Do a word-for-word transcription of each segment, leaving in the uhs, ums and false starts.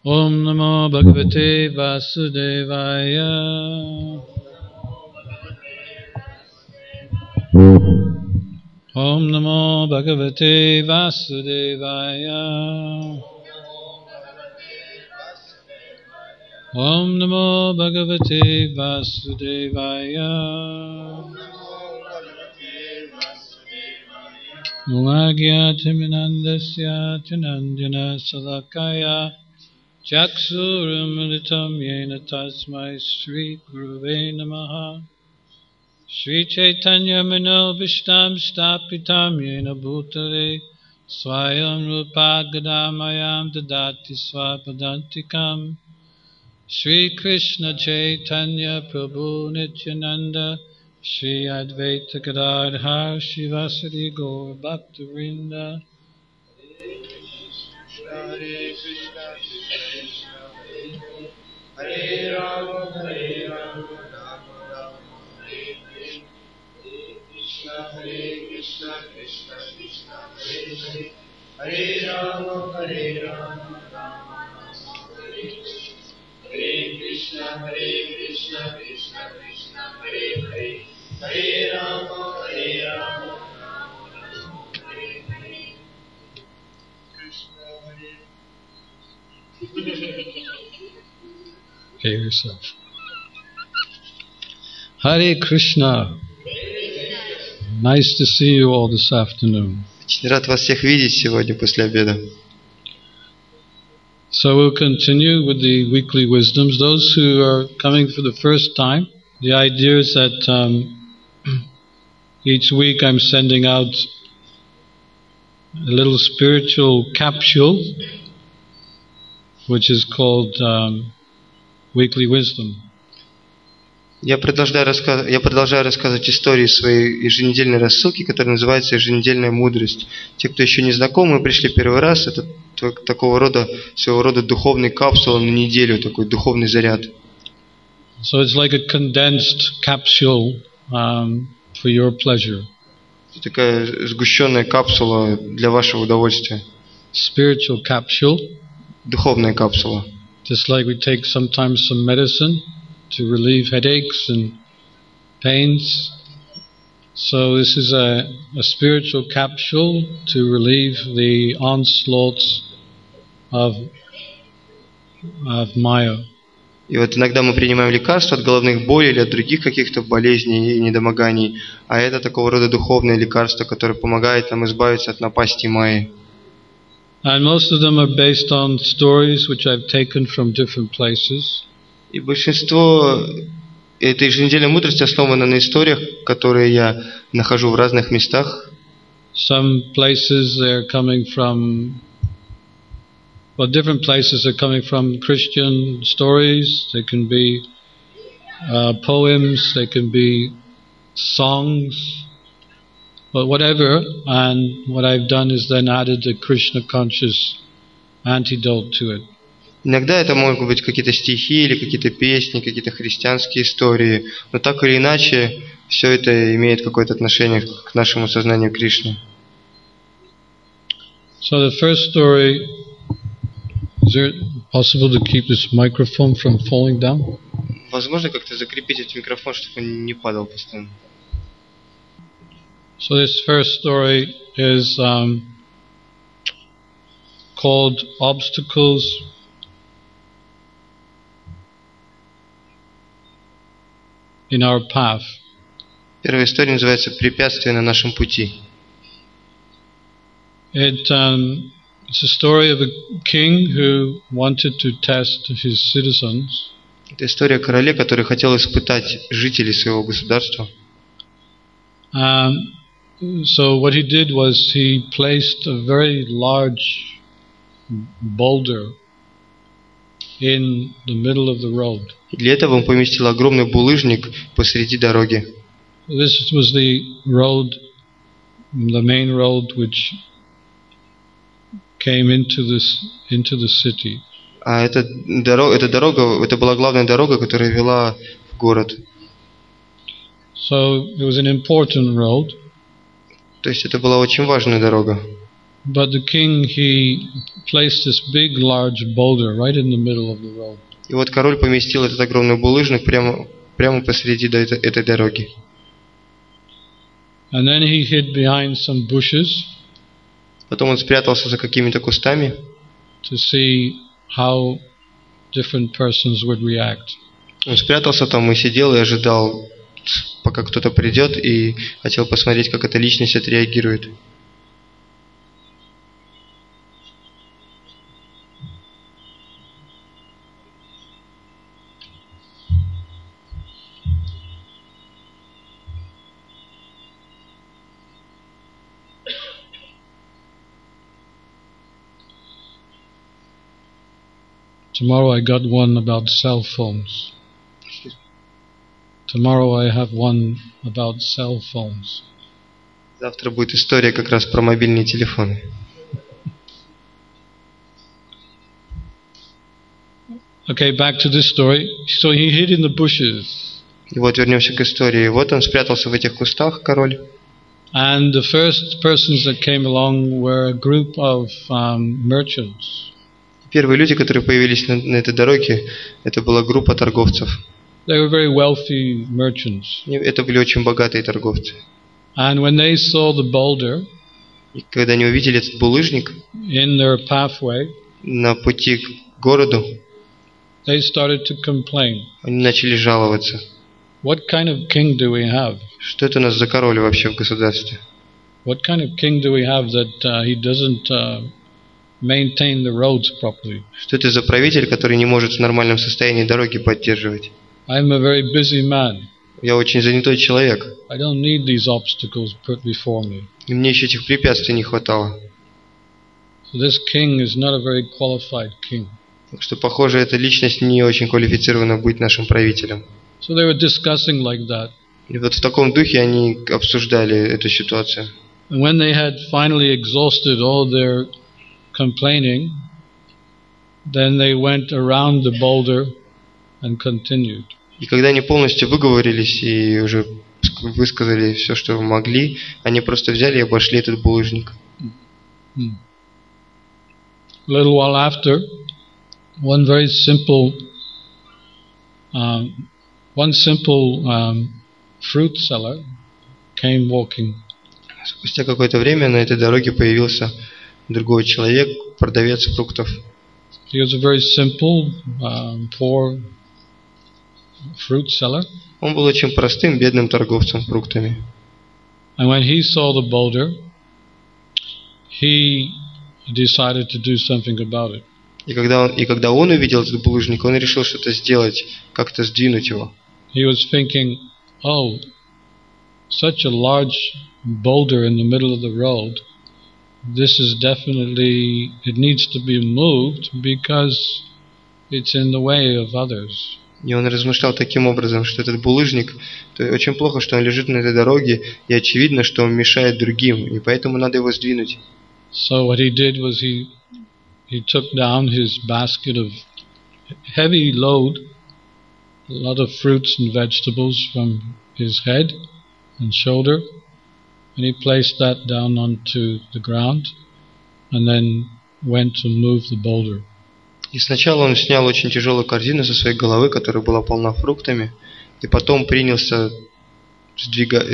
Om Namo Bhagavate Vasudevaya. Om Namo Bhagavate Vasudevaya. Om Namo Bhagavate Vasudevaya. Mulagyatiminandasya Chanandana Salakaya Chaksuramritam Yena Tasmai Sri Guruve Namaha. Sri Chaitanya Mano Vishtam Stapitam Yena Bhutale Swayam Rupa Gadamayam Dadati Swapadantikam. Sri Krishna Chaitanya Prabhu Nityananda Sri Advaita Gadadhar Shivasari Gaur Bhaktivinoda. Hare Krishna, Krishna Krishna, Hare Rama, Hare Rama, Rama Rama, Hare Krishna, Hare Krishna, Krishna Krishna, Hare Hare, Hare Rama, Hare Rama, Rama Rama, Hare Hare Krishna, Hare Krishna, Krishna Krishna, Hare Hare, Hare Rama, Hare Rama, Rama Rama, Hare Hare. Krishna, Hare. Okay, yourself. Hare Krishna. Nice to see you all this afternoon. Очень рад вас всех видеть сегодня после обеда. So we'll continue with the weekly wisdoms. Those who are coming for the first time, the idea is that um, each week I'm sending out a little spiritual capsule, which is called um, Weekly Wisdom. Я продолжаю, рассказ... Я продолжаю рассказывать истории своей еженедельной рассылки, которая называется «Еженедельная мудрость». Те, кто еще не знакомы, пришли первый раз, это такого рода, своего рода духовный капсула на неделю, такой духовный заряд. So it's like a condensed capsule um, for your pleasure. Это такая сгущенная капсула для вашего удовольствия. Spiritual capsule. Духовная капсула. Just like we take sometimes some medicine to relieve headaches and pains. So this is a, a spiritual capsule to relieve the onslaughts of, of Maya. И вот иногда мы принимаем лекарства от головных болей или от других каких-то болезней и недомоганий, а это такого рода духовное лекарство, которое помогает нам избавиться от напасти Майи. And most of them are based on stories which I've taken from different places. И большинство этой еженедельной мудрости основано на историях, которые я нахожу в разных местах. Some places they're coming from, well, different places are coming from Christian stories. They can be uh, poems, they can be songs, but whatever. And what I've done is then added a Krishna conscious antidote to it. Иногда это могут быть какие-то стихи или какие-то песни, какие-то христианские истории, но так или иначе все это имеет какое-то отношение к нашему сознанию Кришны. So the first story, is it possible to keep this microphone from falling down? Возможно как-то закрепить этот микрофон, чтобы он не падал постоянно. So this first story is um, called Obstacles in our path. Первая история называется «Препятствия на нашем пути». It, um, it's a story of a king who wanted to test his citizens. Это история о короле, который хотел испытать жителей своего государства. Um, so what he did was he placed a very large boulder in the middle of the road. И для этого он поместил огромный булыжник посреди дороги. This was the road, the main road which came into this into the city. А эта дорога, эта дорога, это была главная дорога, которая вела в город. So it was an important road. То есть это была очень важная дорога. But the king, he placed this big, large boulder right in the middle of the road. И вот король поместил этот огромный булыжник прямо, прямо посреди этой, этой дороги. And then he hid behind some bushes. Потом он спрятался за какими-то кустами, to see how different persons would react. Он спрятался там и сидел и ожидал, пока кто-то придет, и хотел посмотреть, как эта личность отреагирует. Tomorrow I got one about cell phones. Tomorrow I have one about cell phones. Завтра будет история как раз про мобильные телефоны. Okay, back to this story. So he hid in the bushes. И вот вернемся к истории. Вот он спрятался в этих кустах, король. And the first persons that came along were a group of um, merchants. Первые люди, которые появились на, на этой дороге, это была группа торговцев. They were very wealthy merchants. Это были очень богатые торговцы. And when they saw the boulder, и когда они увидели этот булыжник in their pathway, на пути к городу, they started to complain. Они начали жаловаться. What kind of king do we have? Что это у нас за король вообще в государстве? What kind of king do we have that uh, he doesn't uh, maintain the roads properly? Что это за правитель, который не может в нормальном состоянии дороги поддерживать? I'm a very busy man. Я очень занятой человек. I don't need these obstacles put before me. И мне еще этих препятствий не хватало. So this king is not a very qualified king. Так что, похоже, эта личность не очень квалифицирована быть нашим правителем. So they were discussing like that. И вот в таком духе они обсуждали эту ситуацию. And when they had finally exhausted all their complaining, then they went around the boulder and continued. И когда они полностью выговорились и уже высказали все, что могли, они просто взяли и обошли этот булыжник. Hmm. A little while after, one very simple, um, one simple um, fruit seller came walking. Спустя какое-то время на этой дороге появился другой человек, продавец фруктов. He was a very simple, um, poor fruit seller. Он был очень простым, бедным торговцем фруктами. And when he saw the boulder, he decided to do something about it. И когда он, и когда он увидел этот булыжник, он решил что-то сделать, как-то сдвинуть его. He was thinking, oh, such a large boulder in the middle of the road, this is definitely, it needs to be moved because it's in the way of others. И он размышлял таким образом, что этот булыжник, то очень плохо, что он лежит на этой дороге, и очевидно, что он мешает другим, и поэтому надо его сдвинуть. So what he did was he he took down his basket of heavy load, a lot of fruits and vegetables from his head and shoulder, and he placed that down onto the ground, and then went to move the boulder. И сначала он снял очень тяжелую корзину со своей головы, которая была полна фруктами, и потом принялся сдвига...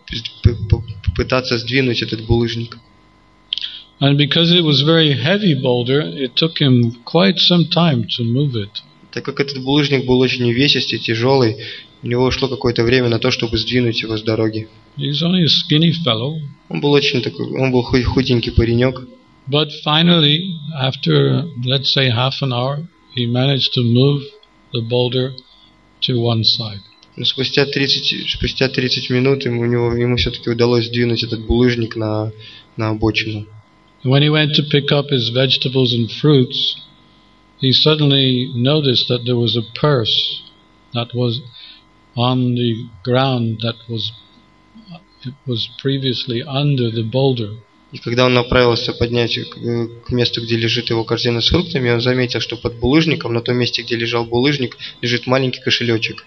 пытаться сдвинуть этот булыжник. And because it was very heavy boulder, it took him quite some time to move it. Так как этот булыжник был очень увесистый, тяжелый, у него ушло какое-то время на то, чтобы сдвинуть его с дороги. He's only a skinny fellow. Он был очень такой, он был худенький паренек. But finally, after, let's say, half an hour, he managed to move the boulder to one side. Но спустя тридцать, спустя тридцать минут ему, у него, ему все-таки удалось сдвинуть этот булыжник на, на обочину. When he went to pick up his vegetables and fruits, he suddenly noticed that there was a purse that was on the ground that was, it was previously under the boulder. И когда он направился поднять к месту, где лежит его корзина с фруктами, он заметил, что под булыжником, на том месте, где лежал булыжник, лежит маленький кошелечек.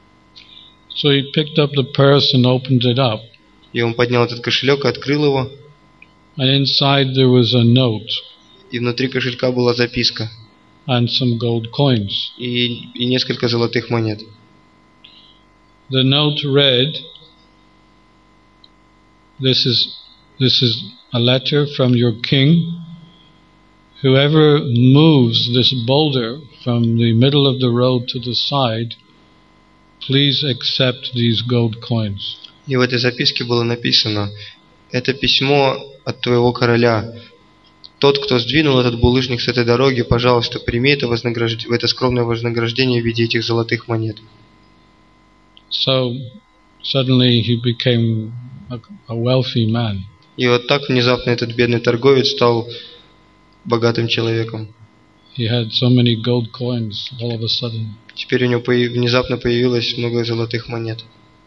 So he picked up the purse and opened it up. И он поднял этот кошелек и открыл его. And inside there was a note. И внутри кошелька была записка. And some gold coins. И, и несколько золотых монет. The note read, This is, this is a letter from your king. Whoever moves this boulder from the middle of the road to the side, please accept these gold coins. И в этой записке было написано: это письмо от твоего короля. Тот, кто сдвинул этот булыжник с этой дороги, пожалуйста, прими это, вознагражд... это скромное вознаграждение в виде этих золотых монет. So suddenly he became a, a wealthy man. И вот так внезапно этот бедный торговец стал богатым человеком. He had so many gold coins all of a sudden. Теперь у него появ... внезапно появилось много золотых монет.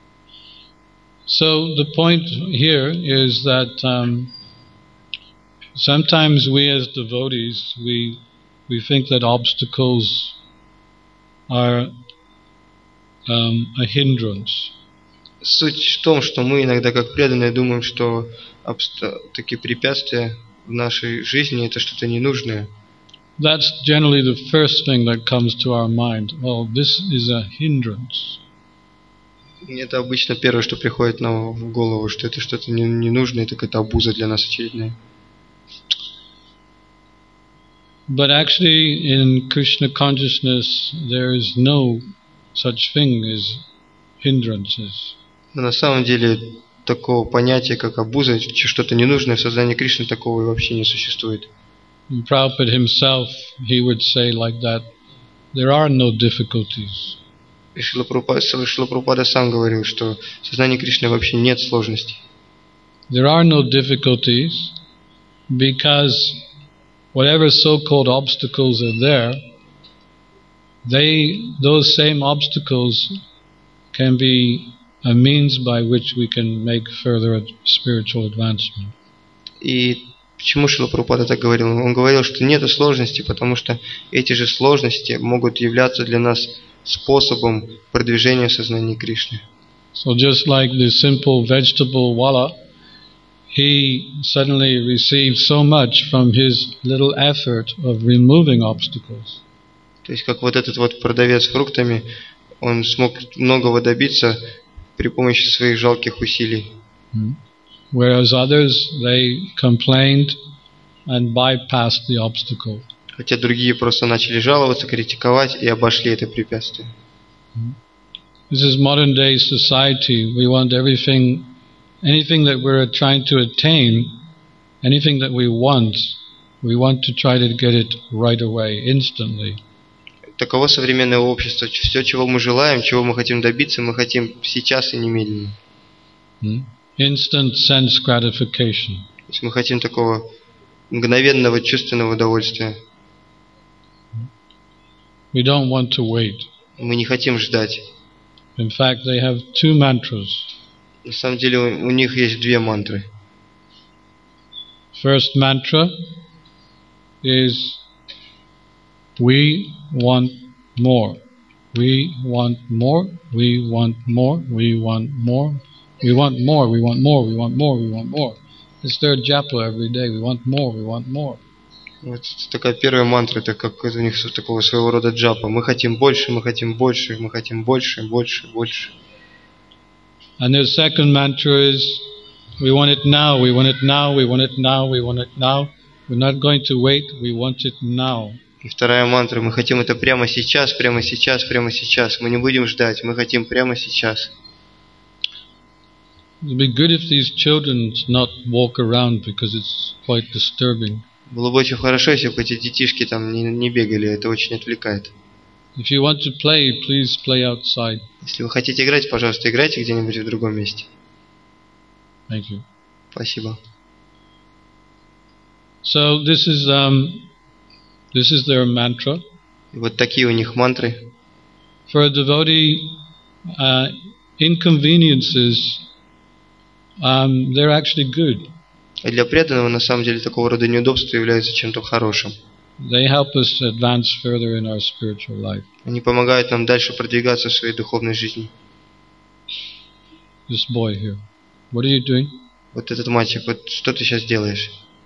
So the point here is that um, sometimes we as devotees, we we think that obstacles are um, a hindrance. Суть в том, что мы иногда как преданные думаем, что обста... такие препятствия в нашей жизни это что-то ненужное. That's generally the first thing that comes to our mind. Well, this is a hindrance. Это обычно первое, что приходит нам в голову, что это что-то ненужное, это какая-то обуза для нас очередная. But actually, in Krishna consciousness, there is no such thing as hindrances. Но на самом деле такого понятия, как обуза, что-то ненужное в сознании Кришны, такого вообще не существует. And Prabhupada himself, he would say like that, there are no difficulties. И Шрила Прабхупада сам говорил, что в сознании Кришны вообще нет сложностей. There are no difficulties because whatever so-called obstacles are there, they, those same obstacles can be a means by which we can make further spiritual advancement. И почему Шрила Прабхупада так говорил? Он говорил, что нет сложностей, потому что эти же сложности могут являться для нас способом продвижения в сознании Кришны. So just like the simple vegetable wala, he suddenly received so much from his little effort of removing obstacles. То есть как вот этот вот продавец фруктами, он смог многого добиться при помощи своих жалких усилий. Whereas others, they complained and bypassed the obstacle. Хотя другие просто начали жаловаться, критиковать и обошли это препятствие. This is modern day society. We want everything, anything that we're trying to attain, anything that we want, we want to try to get it right away, instantly. Таково современное общество. Все, чего мы желаем, чего мы хотим добиться, мы хотим сейчас и немедленно. Instant sense gratification. То есть мы хотим такого мгновенного чувственного удовольствия. We don't want to wait. Мы не хотим ждать. In fact, they have two mantras. На самом деле у, у них есть две мантры. First mantra is we want more. We want more. We want more. We want more. We want more. We want more. We want more. We want more. It's their japa every day. We want more. We want more. Вот такая первая мантра, это как у них такого своего рода джапа. Мы хотим больше, мы хотим больше, мы хотим больше, больше, больше. And their second mantra is we want it now, we want it now, we want it now, we want it now. We're not going to wait, we want it now. И вторая мантра, мы хотим это прямо сейчас, прямо сейчас, прямо сейчас. Мы не будем ждать, мы хотим прямо сейчас. It would be good if these children not walk around because it's quite disturbing. Было бы очень хорошо, если бы эти детишки там не, не бегали, это очень отвлекает. If you want to play, please play outside. Если вы хотите играть, пожалуйста, играйте где-нибудь в другом месте. Thank you. Спасибо. So this is um, this is their mantra. И вот такие у них мантры. For a devotee, uh, inconveniences, um, they're actually good. И для преданного, на самом деле, такого рода неудобства являются чем-то хорошим. They help us advance further in our spiritual life. Они помогают нам дальше продвигаться в своей духовной жизни. This boy here, what are you doing? вот этот мальчик, вот что ты сейчас делаешь?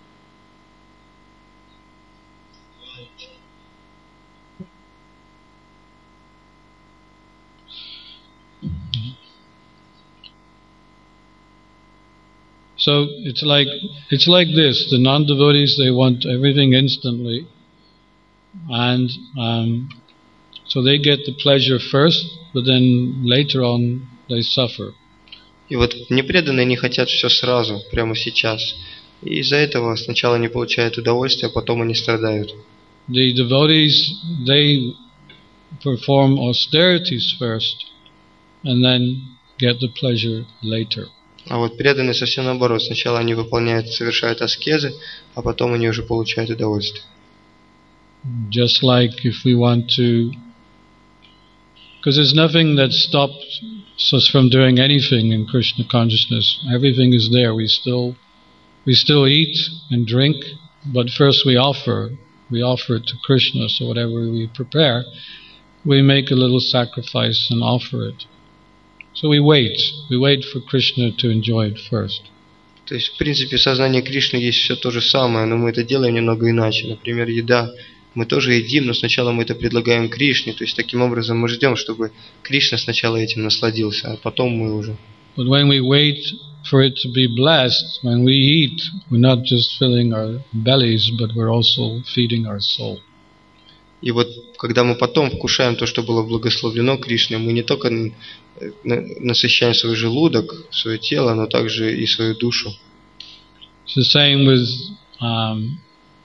So it's like it's like this. The non-devotees, they want everything instantly, and um, so they get the pleasure first, but then later on they suffer. И вот непреданные не хотят все сразу, прямо сейчас. И из-за этого сначала они получают удовольствие, а потом они страдают. The devotees, they perform austerities first, and then get the pleasure later. А вот преданные совсем наоборот. Сначала они выполняют, совершают аскезы, а потом они уже получают удовольствие. Just like if we want to, because there's nothing that stops us from doing anything in Krishna consciousness. Everything is there. We still, we still eat and drink, but first we offer, we offer it to Krishna. So whatever we prepare, we make a little sacrifice and offer it. So we wait. We wait for Krishna to enjoy it first. То есть, в принципе, в сознании Кришны есть все то же самое, но мы это делаем немного иначе. Например, еда. Мы тоже едим, но сначала мы это предлагаем Кришне. То есть, таким образом мы ждем, чтобы Кришна сначала этим насладился, а потом мы уже. But when we wait for it to be blessed, when we eat, we're not just filling our bellies, but we're also feeding our soul. И вот, когда мы потом вкушаем то, что было благословлено Кришной, мы не только насыщаем свой желудок, свое тело, но также и свою душу. It's the same with um,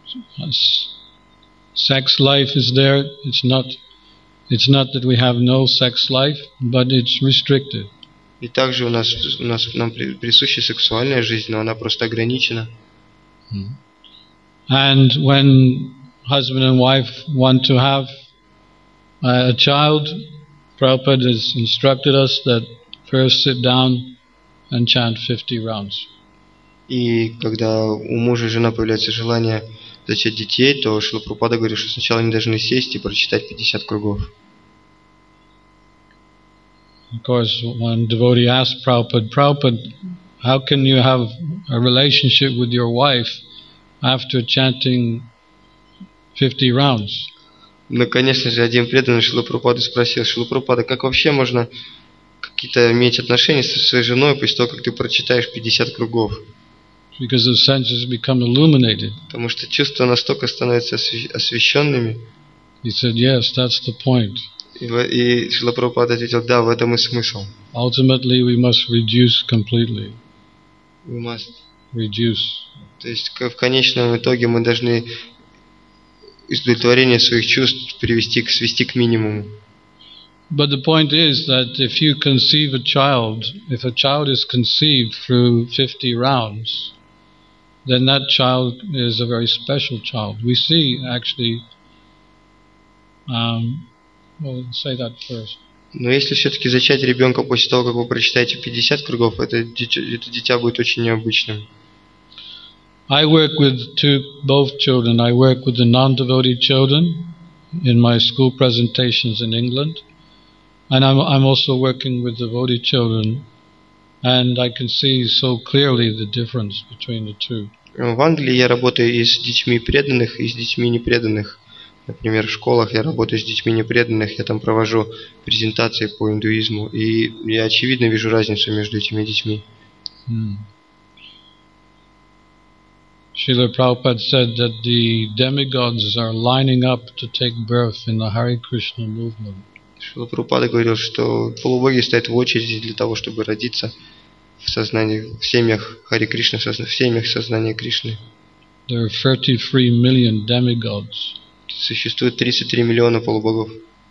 sex life is there. It's not, it's not that we have no sex life, but it's restricted. И также у нас, у нас нам присуща сексуальная жизнь, но она просто ограничена. And when husband and wife want to have a child, Prabhupada has instructed us that first sit down and chant fifty rounds. И когда у мужа и жены появляется желание зачать детей, то Шрила Прабхупада говорит, что сначала они должны сесть и прочитать пятьдесят кругов. Of course, one devotee asked Prabhupada, Prabhupada, how can you have a relationship with your wife after chanting fifty rounds? Ну, конечно же, один преданный Шрила Прабхупады спросил, Шрила Прабхупада, как вообще можно какие-то иметь отношения со своей женой после того, как ты прочитаешь пятьдесят кругов? Because the senses become illuminated. Потому что чувства настолько становятся освещенными. He said, yes, that's the point. И, и Шрила Прабхупада ответил, да, в этом и смысл. Ultimately, we must reduce completely. We must. Reduce. То есть в конечном итоге мы должны удовлетворение своих чувств привести, свести к минимуму. But the point is that if you conceive a child, if a child is conceived through fifty rounds, then that child is a very special child. We see actually, um, well, say that first. Но если все-таки зачать ребенка после того, как вы прочитаете пятьдесят кругов, это дитя, это дитя будет очень необычным. I work with two, both children. I work with the non-devotee children in my school presentations in England, and I'm, I'm also working with devotee children, and I can see so clearly the difference between the two. В Англии я работаю и с детьми преданных, и с детьми непреданных. Например, в школах я работаю с детьми непреданных, я там провожу презентации по индуизму, и я очевидно вижу разницу между этими детьми. Hmm. Srila Prabhupada said that the demigods are lining up to take birth in the Hare Krishna movement. Шрила Прабхупада говорил, что полубоги стоят в очереди для того, чтобы родиться в сознании, в семьях Харе Кришны, в семьях сознания Кришны. There are thirty-three million demigods. Существует тридцать три миллиона полубогов.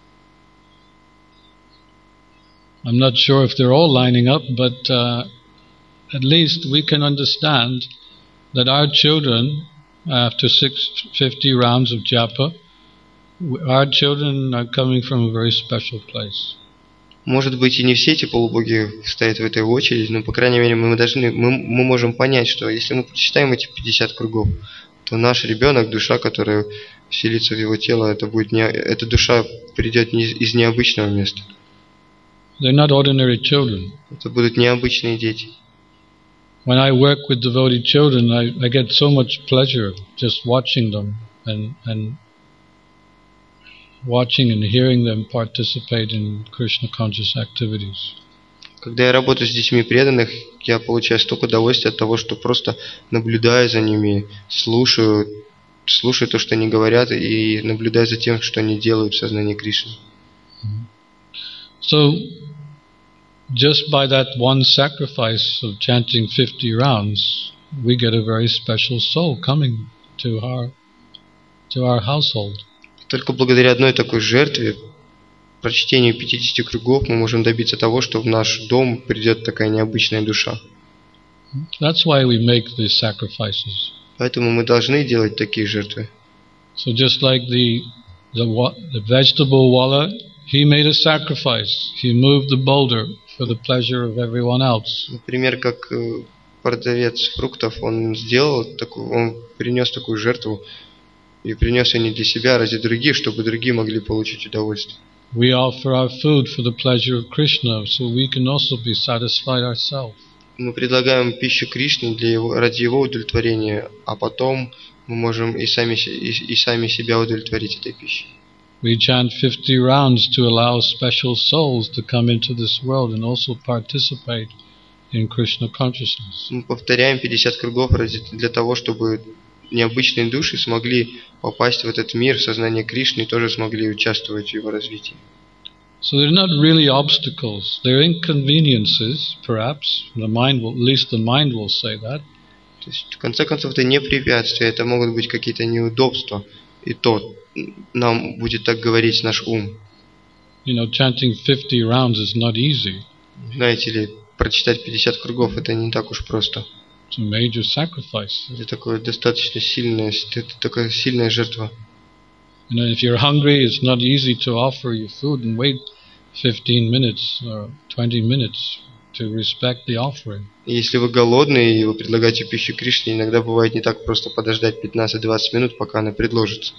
I'm not sure if they're all lining up, but uh, at least we can understand that our children, after six fifty rounds of japa, our children are coming from a very special place. Может быть, и не все эти полубоги стоят в этой очереди, но, по крайней мере, мы, должны, мы, мы можем понять, что если мы прочитаем эти пятьдесят кругов, то наш ребенок, душа, которая вселится в его тело, это будет не, эта душа придет не, из необычного места. They're not ordinary children. Это будут необычные дети. when I work with devotee children, I, I get so much pleasure just watching them and, and watching and hearing them participate in Krishna conscious activities. Когда я работаю с детьми преданных, я получаю столько удовольствия от того, что просто наблюдаю за ними, слушаю, слушаю то, что они говорят, и наблюдаю за тем, что они делают в сознании Кришны. So, just by that one sacrifice of chanting fifty rounds, we get a very special soul coming to our, to our household. Только благодаря одной такой жертве, прочтению пятидесяти кругов, мы можем добиться того, что в наш дом придет такая необычная душа. That's why we make these sacrifices. Поэтому мы должны делать такие жертвы. So just like the, the, the vegetable wallet, he made a sacrifice. He moved the boulder for the pleasure of everyone else. Например, как продавец фруктов, он сделал такую, он принес такую жертву и принес ее не для себя, а ради других, чтобы другие могли получить удовольствие. We offer our food for the pleasure of Krishna, so we can also be satisfied ourselves. Мы предлагаем пищу Кришне для его, ради его удовлетворения, а потом мы можем и сами, и, и сами себя удовлетворить этой пищей. We chant fifty rounds to allow special souls to come into this world and also participate in Krishna consciousness. Мы повторяем пятьдесят кругов ради, для того, чтобы необычные души смогли попасть в этот мир, в сознание Кришны, и тоже смогли участвовать в его развитии. So they're not really obstacles. They're inconveniences, perhaps. The mind will, at least the mind will say that. То есть, в конце концов, это не препятствия, это могут быть какие-то неудобства. И то нам будет так говорить наш ум. You know, chanting fifty rounds is not easy. Знаете ли, прочитать пятьдесят кругов это не так уж просто. It's a major sacrifice. Это такое достаточно сильное, это такая сильная жертва. You know, if you're hungry, it's not easy to offer you food and wait fifteen minutes or twenty minutes to respect the offering. И если вы голодны и вы предлагаете пищу Кришне, иногда бывает не так просто подождать пятнадцать-двадцать минут, пока она предложится.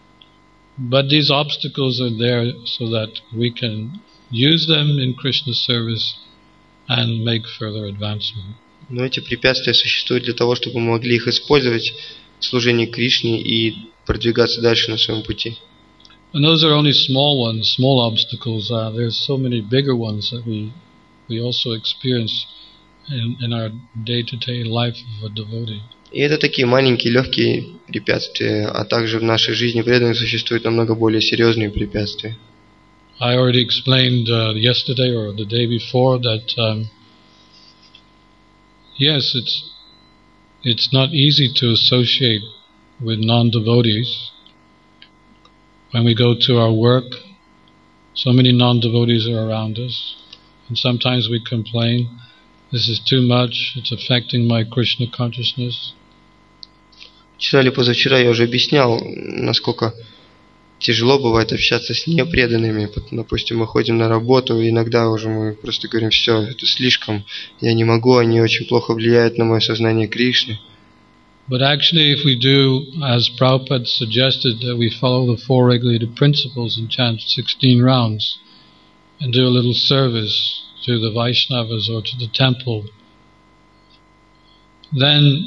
But these obstacles are there so that we can use them in Krishna's service and make further advancement. Но эти препятствия существуют для того, чтобы мы могли их использовать в служении Кришне и продвигаться дальше на своем пути. And those are only small ones, small obstacles. Uh, there's so many bigger ones that we we also experience in, in our day-to-day life of a devotee. И это такие маленькие, легкие препятствия, а также в нашей жизни преданных существуют намного более серьезные препятствия. I already explained uh, yesterday or the day before that um, yes, it's it's not easy to associate with non-devotees. When we go to our work, so many non-devotees are around us, and sometimes we complain, this is too much, it's affecting my Krishna consciousness. Вчера или позавчера я уже объяснял, насколько тяжело бывает общаться с непреданными. Допустим, мы ходим на работу, и иногда уже мы просто говорим, все, это слишком, я не могу, они очень плохо влияют на мое сознание Кришны. But actually, if we do, as Prabhupada suggested, that we follow the four regulated principles and chant sixteen rounds, and do a little service to the Vaishnavas or to the temple, then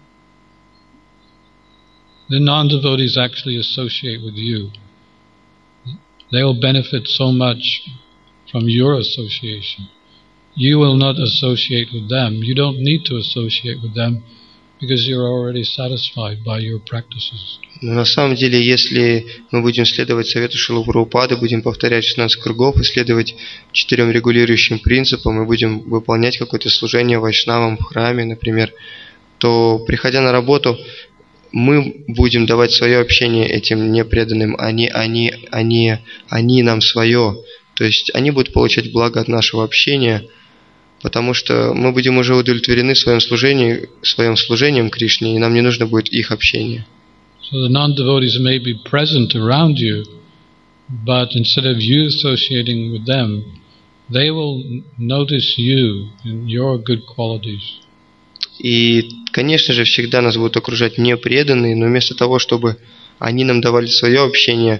the non-devotees actually associate with you. They will benefit so much from your association. You will not associate with them. You don't need to associate with them because you're already satisfied by your practices. Но на самом деле, если мы будем следовать совету Шрилы Прабхупады, будем повторять шестнадцать кругов и следовать четырем регулирующим принципам, и будем выполнять какое-то служение вайшнавам в храме, например, то, приходя на работу, мы будем давать свое общение этим непреданным, они, они, они, они нам свое. То есть они будут получать благо от нашего общения, потому что мы будем уже удовлетворены своим служением, своим служением Кришне, и нам не нужно будет их общение. So the non-devotees may be present around you, but instead of you associating with them, they will notice you and your good qualities. И, конечно же, всегда нас будут окружать непреданные, но вместо того, чтобы они нам давали свое общение,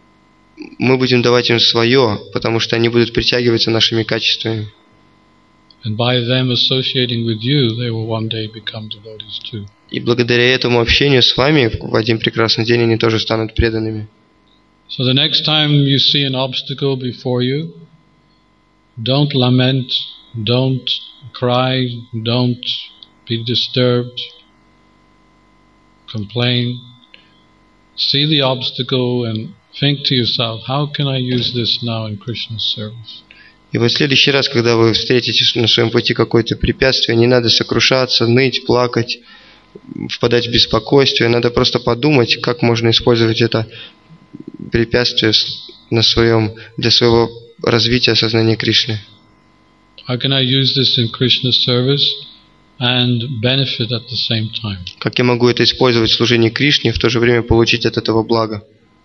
мы будем давать им свое, потому что они будут притягиваться нашими качествами. And by them associating with you, they will one day become devotees too. И благодаря этому общению с вами в один прекрасный день они тоже станут преданными. So the next time you see an obstacle before you, don't lament, don't cry, don't be disturbed, complain. See the obstacle and think to yourself, how can I use this now in Krishna's service? И вот в следующий раз, когда вы встретите на своем пути какое-то препятствие, не надо сокрушаться, ныть, плакать, впадать в беспокойство. Надо просто подумать, как можно использовать это препятствие на своем, для своего развития сознания Кришны. How can I use this in Krishna's service and benefit at the same time? Как я могу это использовать в служении Кришне и в то же время получить от этого благо?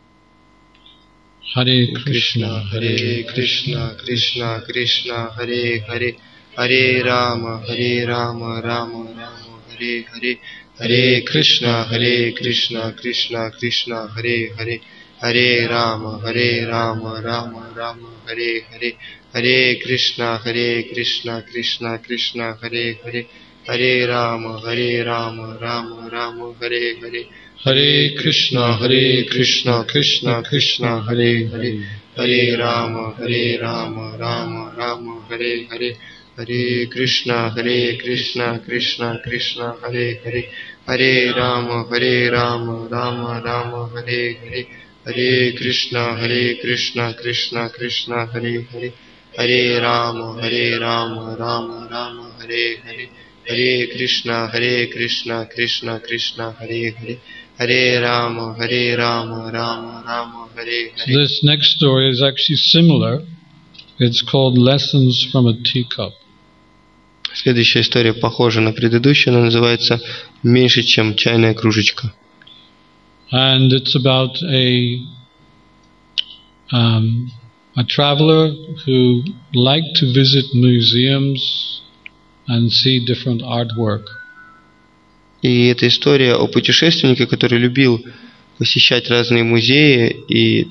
Hare Krishna, Hare Krishna, Krishna Krishna, Hare Hare, Hare Rama, Hare Rama, Rama Rama, Hare Hare, Hare Krishna, Hare Krishna, Krishna Krishna, Hare Hare, Hare Rama, Hare Rama, Rama Rama, Hare Hare, Hare Krishna, Hare Krishna, Krishna Krishna, Hare Hare, Hare Rama, Hare Rama, Rama Rama, Hare Hare. Hare Krishna, Hare Krishna, Krishna Krishna, Hare Hare, Hare Rama, Hare Rama, Rama Rama, Hare Hare, Hare Krishna, Hare Krishna, Krishna Krishna, Hare Hare, Hare Rama, Hare Rama, Rama Rama, Hare Hare, Hare Krishna, Hare Krishna, Krishna Krishna, Hare Hare, Hare Rama, Hare Rama, Rama Rama, Hare Hare, Hare Krishna, Hare Krishna, Krishna Krishna, Hare Hare, Hare Rama, Hare Rama, Rama Rama, Hare Hare. So this next story is actually similar. It's called Lessons from a Teacup. Следующая история похожа на предыдущую, она называется «Меньше, чем чайная кружечка». And it's about a um, a traveler who liked to visit museums and see different artwork. И это история о путешественнике, который любил посещать разные музеи и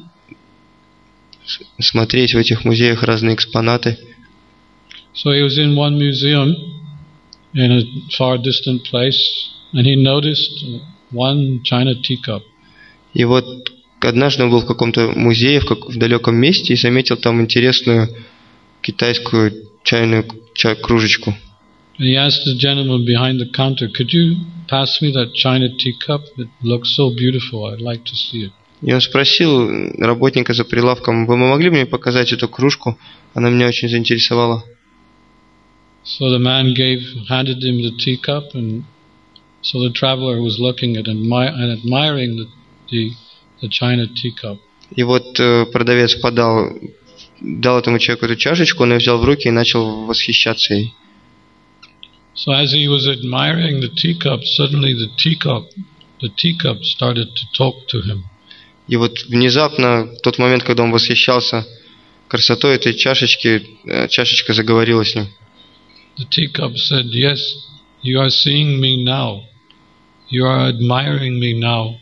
смотреть в этих музеях разные экспонаты. So he was in one museum in a far distant place, and he noticed one china teacup. И вот однажды он был в каком-то музее в, как, в далеком месте и заметил там интересную китайскую чайную чай, кружечку. And he asked the gentleman behind the counter, "Could you pass me that china teacup? It looks so beautiful. I'd like to see it." И он спросил работника за прилавком: «Вы могли бы мне показать эту кружку? Она меня очень заинтересовала». So the man gave, handed him the teacup, and so the traveler was looking at admi- and admiring the, the the china teacup. И вот э, продавец подал, дал этому человеку эту чашечку, он ее взял в руки и начал восхищаться ей. So as he was admiring the teacup, suddenly the teacup, the teacup started to talk to him. И вот внезапно, в тот момент, когда он восхищался красотой этой чашечки, э, чашечка заговорила с ним. The teacup said, "Yes, you are seeing me now. You are admiring me now.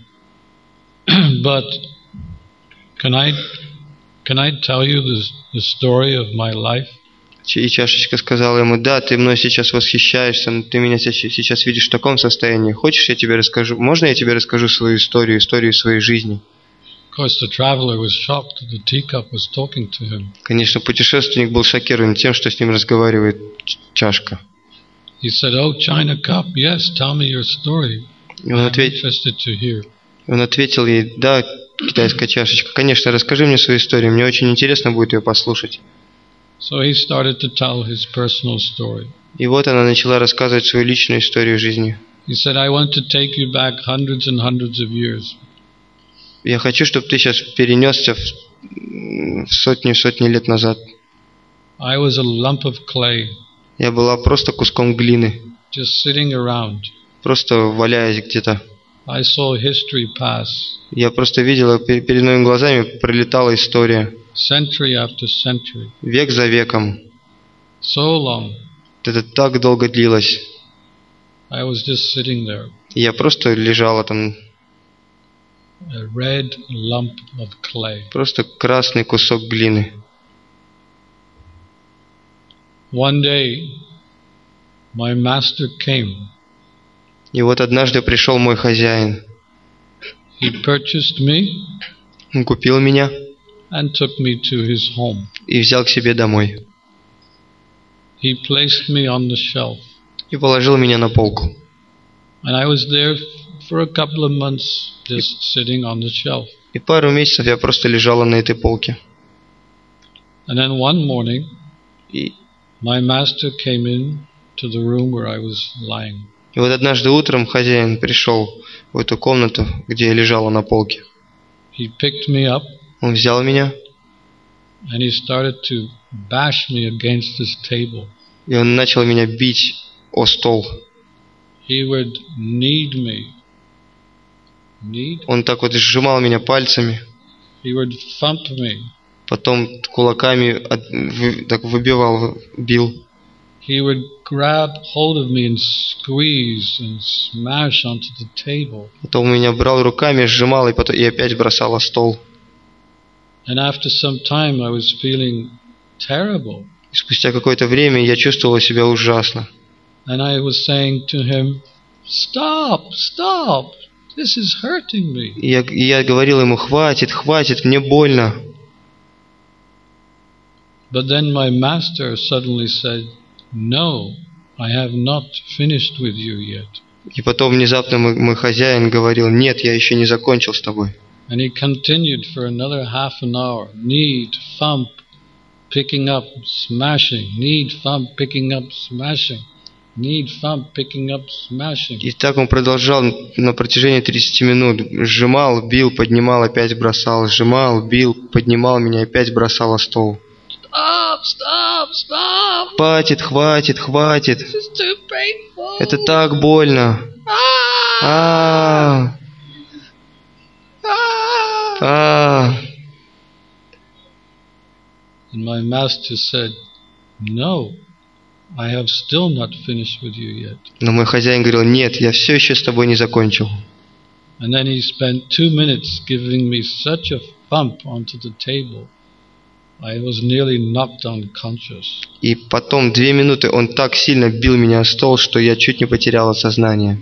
But can I, can I tell you the, the story of my life?" И чашечка сказала ему: «Да, ты мной сейчас восхищаешься, но ты меня сейчас видишь в таком состоянии. Хочешь, я тебе расскажу? Можно я тебе расскажу свою историю, историю своей жизни?» Of course, the traveler was shocked that the teacup was talking to him. Конечно, путешественник был шокирован тем, что с ним разговаривает чашка. He said, "Oh, china cup, yes, tell me your story. И он, I'm ответ... interested to hear." он ответил ей: «Да, китайская чашечка, конечно, расскажи мне свою историю, мне очень интересно будет ее послушать». So he started to tell his personal story. И вот она начала рассказывать свою личную историю жизни. He said, "I want to take you back hundreds and hundreds of years. Я хочу, чтобы ты сейчас перенесся в сотни-сотни лет назад. I was a lump of clay, Я была просто куском глины, just sitting around. просто валяясь где-то. I saw history pass, Я просто видела, перед моими глазами пролетала история. century after century, Век за веком. so long. Это так долго длилось. I was just sitting there, И я просто лежала там, a red lump of clay." просто красный кусок глины. One day, my master came. И вот однажды пришел мой хозяин. He purchased me Он купил меня and took me to his home. и взял к себе домой. He placed me on the shelf. И положил меня на полку. And I was there for a couple of months just sitting on the shelf. И пару месяцев я просто лежала на этой полке. And then one morning, И, my master came in to the room where I was lying. и вот однажды утром хозяин пришел в эту комнату, где я лежала на полке. He picked me up Он взял меня, and he started to bash me against this table. и он начал меня бить о стол. He would knead me. Knead? Он так вот сжимал меня пальцами, He would thump me. потом кулаками от- вы- так выбивал, бил. He would grab hold of me and squeeze and smash onto the table. Потом меня брал руками, сжимал и, потом, и опять бросал о стол. And after some time I was feeling terrible. И спустя какое-то время я чувствовал себя ужасно. And I was saying to him, "Stop, stop. This is hurting me." И я, и я говорил ему: хватит, хватит, мне больно. But then my master suddenly said, "No, I have not finished with you yet." И потом внезапно мой, мой хозяин говорил: нет, я еще не закончил с тобой. And he continued for another half an hour. Knead, thump, picking up, smashing. Knead, thump, picking up, smashing. Knead, thump, picking up, smashing. И так он продолжал на протяжении тридцати минут. Сжимал, бил, поднимал, опять бросал. Сжимал, бил, поднимал меня, опять бросал о стол. Stop, stop, stop. Хватит, хватит, хватит. This is too painful. Это так больно. Ah, А, ah. а. And my master said, "No, I have still not finished with you yet." Но мой хозяин говорил: нет, я все еще с тобой не закончил. And then he spent two minutes giving me such a thump onto the table. I was nearly knocked unconscious. И потом две минуты он так сильно бил меня о стол, что я чуть не потеряла сознание.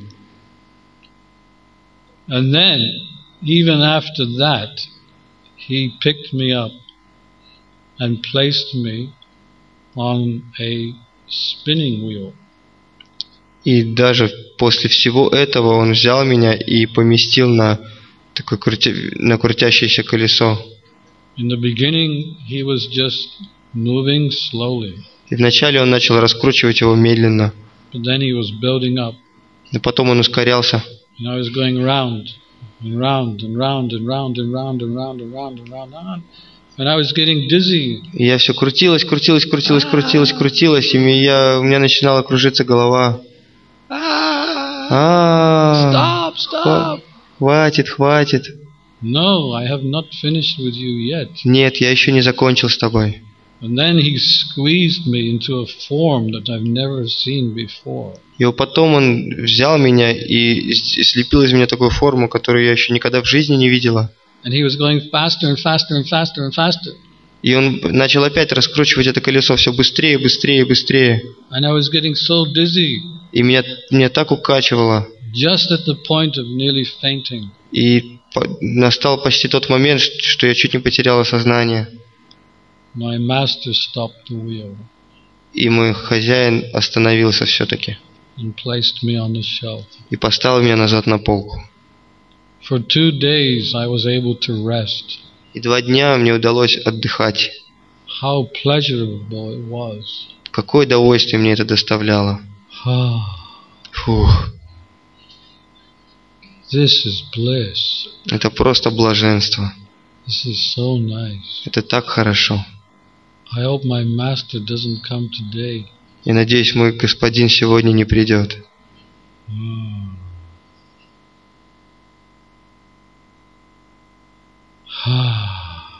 And then, even after that, he picked me up and placed me on a spinning wheel. И даже после всего этого он взял меня и поместил на такое крутя... на крутящееся колесо. In the beginning, he was just moving slowly, И вначале он начал раскручивать его медленно, but then he was building up, но потом он ускорялся. and I was going round and round and round and round and round and round and round and round and round, and I was getting dizzy. И я все крутилась, крутилась, крутилась, крутилась, крутилась, и я, у меня начинала кружиться голова. Ah! А, Stop! Stop! хватит, хватит. No, I have not finished with you yet. Нет, я еще не закончил с тобой. And then he squeezed me into a form that I've never seen before. И потом он взял меня и слепил из меня такую форму, которую я еще никогда в жизни не видела. And he was going faster and faster and faster and faster. И он начал опять раскручивать это колесо все быстрее, быстрее, быстрее. And I was getting so dizzy, И меня, меня так укачивало. just at the point of nearly fainting. И по- настал почти тот момент, ш- что я чуть не потеряла сознание. My master stopped the wheel И мой хозяин остановился все-таки. and placed me on the shelf. И поставил меня назад на полку. For two days I was able to rest. И два дня мне удалось отдыхать. How pleasurable it was. Какое удовольствие мне это доставляло. Ah, Фух, this is bliss. это просто блаженство. This is so nice. Это так хорошо. I hope my master doesn't come today. Я надеюсь, мой господин сегодня не придет. Ah. Ah.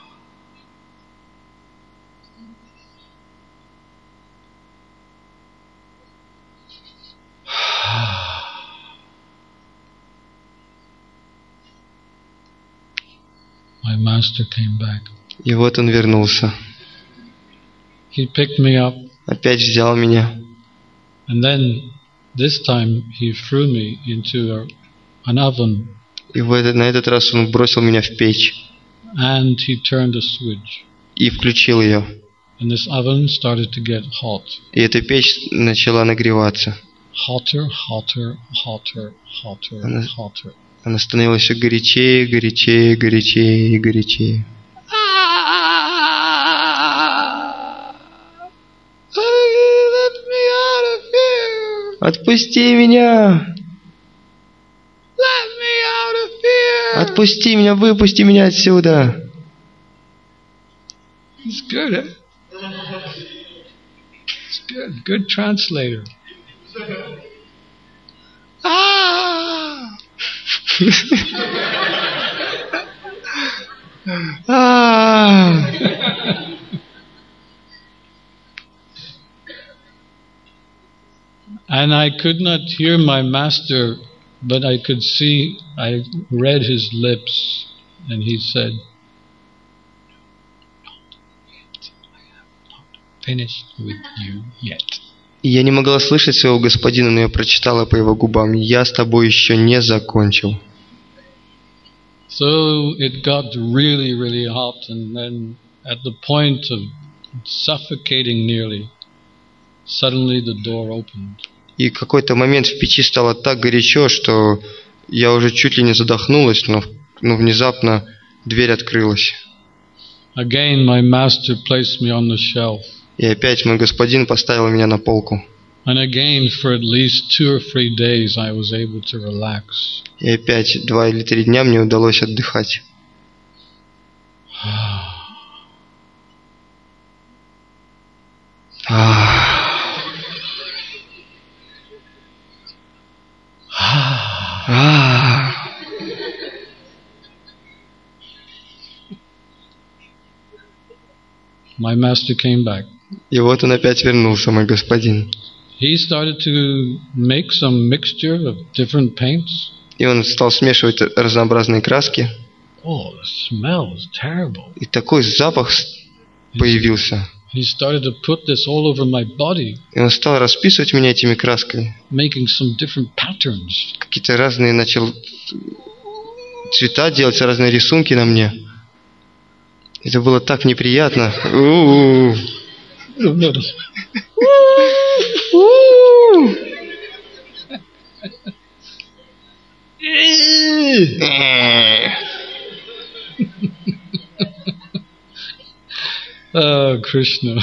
My master came back. И вот он вернулся. He picked me up Опять взял меня And then this time he threw me into a, an oven. И в этот, на этот раз он бросил меня в печь. And he turned a switch. И включил ее. And this oven started to get hot. И эта печь начала нагреваться. Hotter, hotter, hotter, hotter, Она, hotter. она становилась все горячее, горячее, горячее и горячее. Отпусти меня! Отпусти меня, выпусти меня отсюда! It's good, eh? It's good. Good translator. Ah! Ah! And I could not hear my master, but I could see, I read his lips, and he said, finished with you yet. Я не могла слышать своего господина, но я прочитала по его губам: «Я с тобой еще не закончил». So it got really, really hot, and then at the point of suffocating nearly, suddenly the door opened. И в какой-то момент в печи стало так горячо, что я уже чуть ли не задохнулась, но, но внезапно дверь открылась. Again, my master placed me on the shelf. И опять мой господин поставил меня на полку. And again, for at least two or three days, I was able to relax. И опять два или три дня мне удалось отдыхать. My master came back. И вот он опять вернулся, мой господин. He started to make some mixture of different paints. И он стал смешивать разнообразные краски. Oh, the smell was terrible. И такой запах появился. He started to put this all over my body. И он стал расписывать меня этими красками. Making some different patterns. Какие-то разные начал цвета делать, разные рисунки на мне. Это было так неприятно. У-у-у. Oh, Krishna.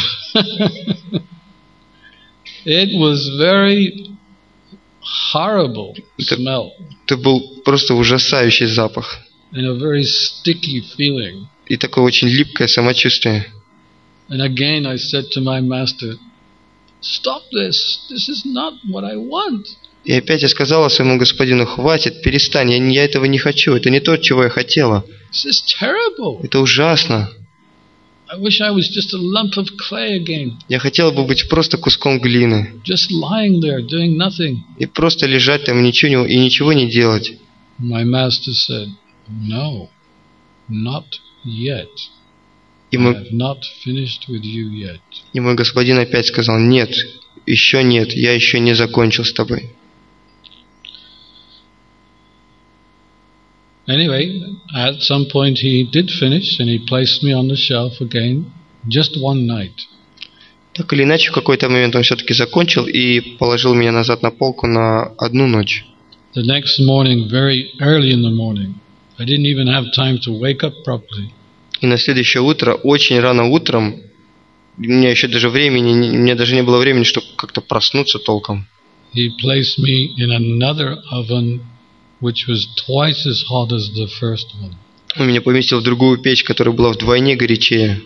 It was very horrible smell. Это был просто ужасающий запах. And a very sticky feeling. И такое очень липкое самочувствие. And again I said to my master, stop this. This is not what I want. И опять я сказала своему господину: хватит, перестань, я, я этого не хочу, это не то, чего я хотела. This is terrible. Это ужасно. I wish I was just a lump of clay again. Я хотела бы быть просто куском глины. Just lying there, doing nothing. И просто лежать там ничего, и ничего не делать. My master said, no, not yet. И I мой, have not finished with you yet. и мой господин опять сказал: нет, еще нет, я еще не закончил с тобой. Anyway, at some point he did finish, and he placed me on the shelf again, just one night. Так или иначе, в какой-то момент он все-таки закончил и положил меня назад на полку на одну ночь. The next morning, very early in the morning, I didn't even have time to wake up properly. И на следующее утро, очень рано утром, у меня еще даже времени, мне даже не было времени, чтобы как-то проснуться толком. He placed me in another oven, which was twice as hot as the first one. Он меня поместил в другую печь, которая была вдвойне горячее.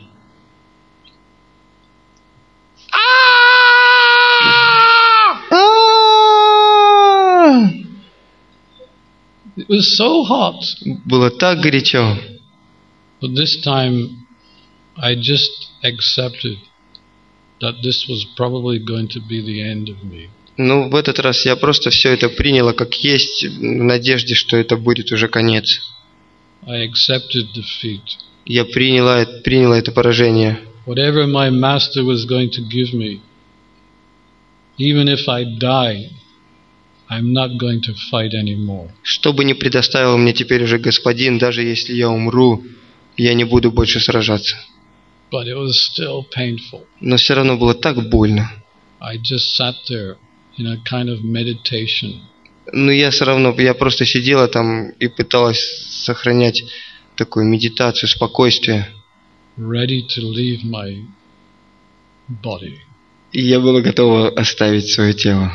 It was so hot. Было так горячо. But this time, I just accepted that this was probably going to be the end of me. Но в этот раз я просто все это приняла как есть, в надежде, что это будет уже конец. I accepted defeat. Я приняла, приняла это поражение. Whatever my master was going to give me, even if I die, I'm not going to fight anymore. Что бы ни предоставил мне теперь уже Господин, даже если я умру, я не буду больше сражаться. But it was still painful. Но все равно было так больно. I just sat there in a kind of meditation. Но я все равно, я просто сидела там и пыталась сохранять такую медитацию, спокойствие. Ready to leave my body. И я была готова оставить свое тело.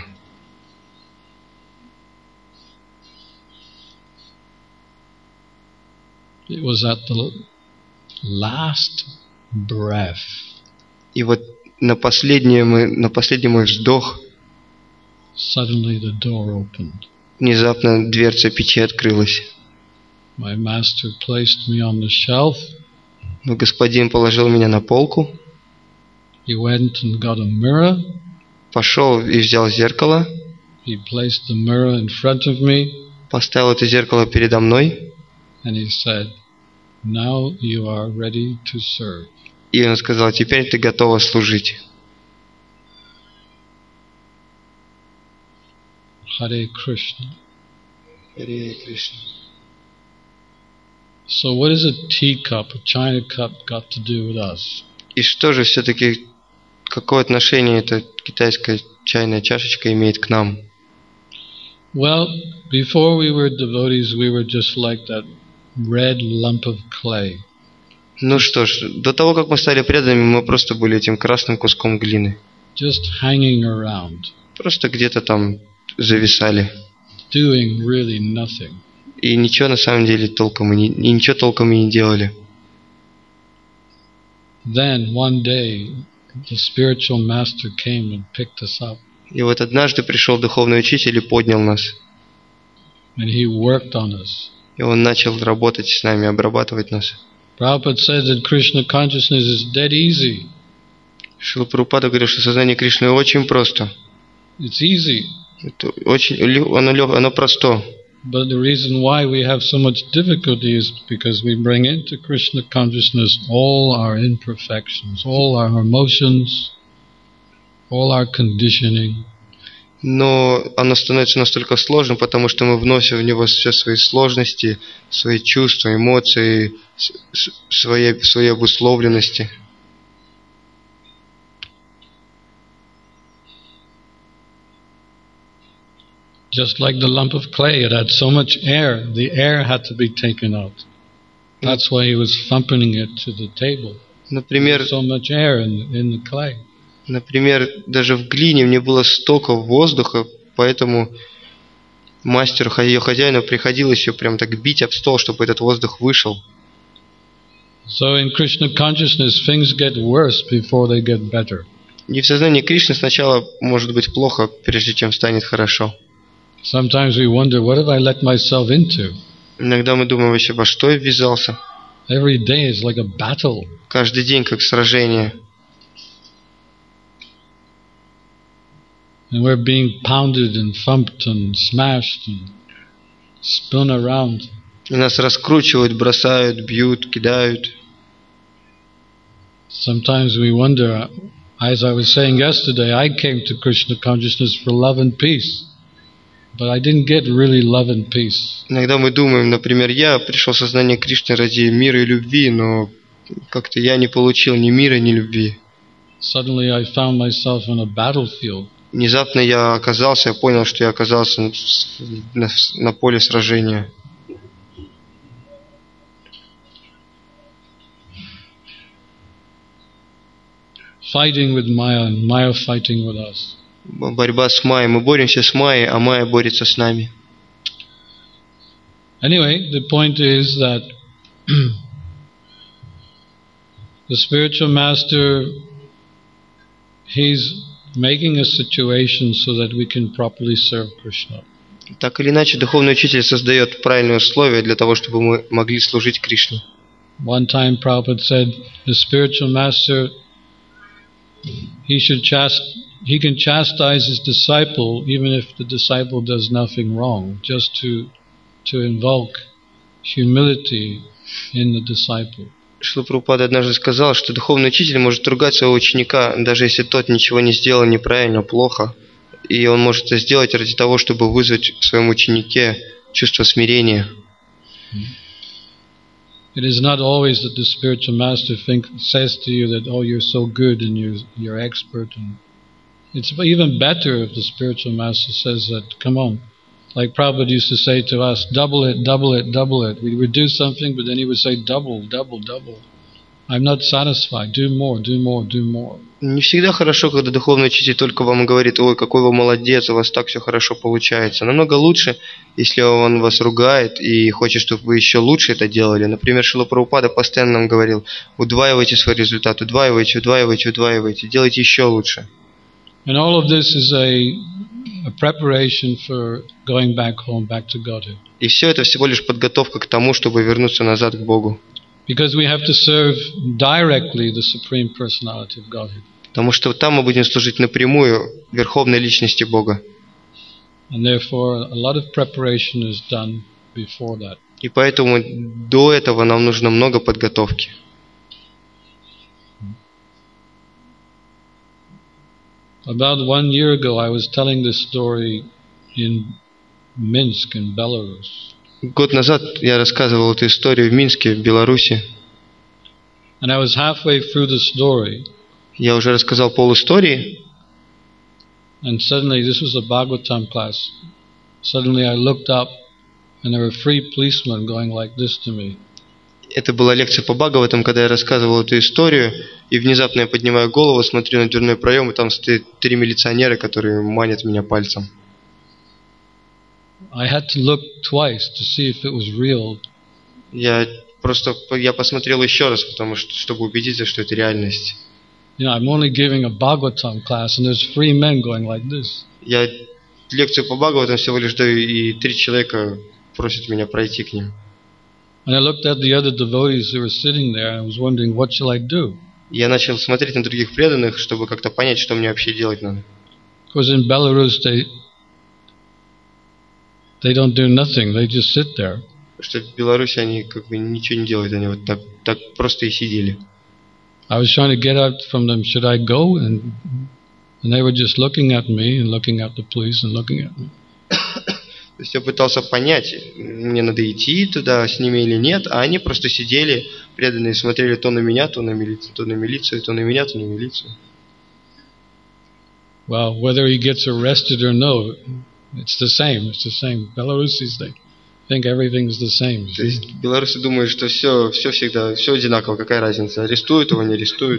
It was at the last breath. И вот на последний мой, на последний мой вздох Suddenly the door opened. внезапно дверца печи открылась. My master placed me on the shelf. Но Господин положил меня на полку, He went and got a mirror. пошел и взял зеркало, He placed the mirror in front of me, поставил это зеркало передо мной, and he said, "Now you are ready to serve." и он сказал: теперь ты готова служить. Hare Krishna. Харе Кришна. So what does a teacup, a china cup, got to do with us? И что же все-таки, какое отношение эта китайская чайная чашечка имеет к нам? Well, before we were devotees, we were just like that red lump of clay. Ну что ж, до того, как мы стали преданными, мы просто были этим красным куском глины. Just hanging around, Просто где-то там зависали. doing really nothing. И ничего на самом деле толком и, не, и ничего толком и не делали. Then one day, the spiritual master came and picked us up, И вот однажды пришел духовный учитель и поднял нас. and he worked on us. И он начал работать с нами, обрабатывать нас. Prabhupada said that Krishna consciousness is dead easy. Шрила Прабхупада говорил, что сознание Кришны очень просто. It's easy. Это очень, лё- оно, лё- оно просто. But the reason why we have so much difficulty is because we bring into Krishna consciousness all our imperfections, all our emotions, all our conditioning. Но оно становится настолько сложным, потому что мы вносим в него все свои сложности, свои чувства, эмоции, с- с- свои, свои обусловленности. Just like the lump of clay, it had so much air, the air had to be taken out. That's why he was thumping it to the table. Например, So much air in, in the clay. например, даже в глине мне было столько воздуха, поэтому мастеру, ее хозяину, приходилось ее прям так бить об стол, чтобы этот воздух вышел. So in Krishna consciousness, things get worse before they get better. И в сознании Кришны сначала может быть плохо, прежде чем станет хорошо. Sometimes we wonder, what have I let myself into? Иногда мы думаем вообще, во что я ввязался. Every day is like a battle. Каждый день как сражение. And we're being pounded and thumped and smashed and spun around. И нас раскручивают, бросают, бьют, кидают. Sometimes we wonder, as I was saying yesterday, I came to Krishna consciousness for love and peace. But I didn't get really love and peace. Иногда мы думаем, например, я пришел в сознание Кришны ради мира и любви, но как-то я не получил ни мира, ни любви. Suddenly I found myself on a battlefield. Внезапно я оказался, я понял, что я оказался на, на поле сражения. Fighting with Maya and Maya fighting with us. Борьба с Майей. Мы боремся с Майей, а Майя борется с нами. Anyway, the point is that the spiritual master, he's making a situation so that we can properly serve Krishna. Так или иначе, духовный учитель создает правильные условия для того, чтобы мы могли служить Кришне. One time Prabhupada said, the spiritual master, he should chast, he can chastise his disciple even if the disciple does nothing wrong, just to to invoke humility in the disciple. Шрила Прабхупада однажды сказал, что духовный учитель может ругать своего ученика, даже если тот ничего не сделал неправильно, плохо, И он может это сделать ради того, чтобы вызвать в своем ученике чувство смирения. It is not always that the spiritual master think, says to you that, oh, you're so good and you're, you're expert. And it's even better if the spiritual master says that, come on. Like Prabhupada used to say to us, double it, double it, double it. We would do something, but then he would say, double, double, double. I'm not satisfied. Do more, do more, do more. Не всегда хорошо, когда духовный учитель только вам говорит, ой, какой вы молодец, у вас так все хорошо получается. Намного лучше, если он вас ругает и хочет, чтобы вы еще лучше это делали. Например, Шрила Прабхупада постоянно нам говорил, удваивайте свой результат, удваивайте, удваивайте, удваивайте, делайте еще лучше. And all of this is a, a preparation for going back home, back to Godhead. И все это всего лишь подготовка к тому, чтобы вернуться назад к Богу. Because we have to serve directly the Supreme Personality of Godhead. Потому что там мы будем служить напрямую Верховной Личности Бога. And therefore, a lot of preparation is done before that. И поэтому до этого нам нужно много подготовки. About one year ago, I was telling this story in Minsk, in Belarus. Год назад я рассказывал эту историю в Минске, в Беларуси. And I was halfway through the story. Я уже рассказал полустории. And suddenly, this was a Bhagavatam class. Suddenly I looked up, and there were three policemen going like this to me. Это была лекция по Бхагаватам, когда я рассказывал эту историю, и внезапно я поднимаю голову, смотрю на дверной проем, и там стоят три милиционера, которые манят меня пальцем. I had to look twice to see if it was real. Я просто я посмотрел еще раз, потому что чтобы убедиться, что это реальность. You know, I'm only giving a Bhagavatam class, and there's three men going like this. Я лекцию по Бхагаватам всего лишь даю, и три человека просят меня пройти к ним. And I looked at the other devotees who were sitting there, and I was wondering, what shall I do? Я начал смотреть на других преданных, чтобы как-то понять, что мне вообще делать надо. Because in Belarus, they they don't do nothing; they just sit there. Потому что в Беларуси они как бы ничего не делают, они вот так, так просто и сидели. I was trying to get out from them. Should I go? And and they were just looking at me and looking at the police and looking at me. То есть я пытался понять, мне надо идти туда с ними или нет, а они просто сидели, преданные, смотрели то на меня, то на милицию, то на милицию, то на меня, то на милицию. Well, whether he gets arrested or no, it's the same. It's the same. Belarusis, they think everything's the same. То есть белорусы думают, что все, все всегда, все одинаково, какая разница, арестуют его, не арестуют.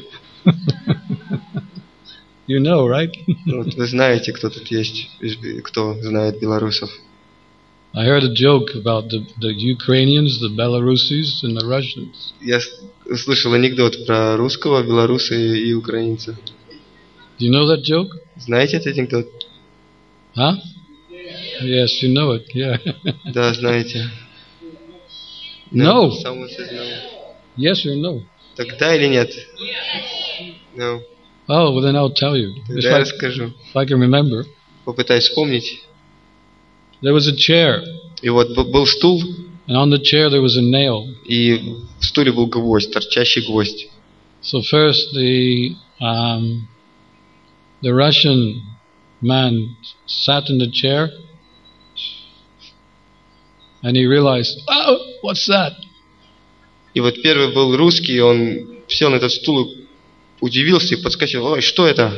You know, right? Вот вы знаете, кто тут есть, кто знает белорусов. I heard a joke about the, the Ukrainians, the Belarusis, and the Russians. Я слышал анекдот про русского, белоруса и украинца. Do you know that joke? Знаете этот анекдот? Huh? Yes, you know it. Yeah. Да, знаете. No. Someone says no. Yes or no? Так да или нет? No. Oh, well then I'll tell you. If Да, я I, расскажу. if I can remember. Попытаюсь вспомнить. There was a chair, И вот был стул, and on the chair there was a nail. и в стуле был гвоздь, торчащий гвоздь. So first the um, the Russian man sat in the chair, and he realized, oh, what's that? И вот первый был русский, он сел на этот стул, удивился и подскочил. Ой, что это?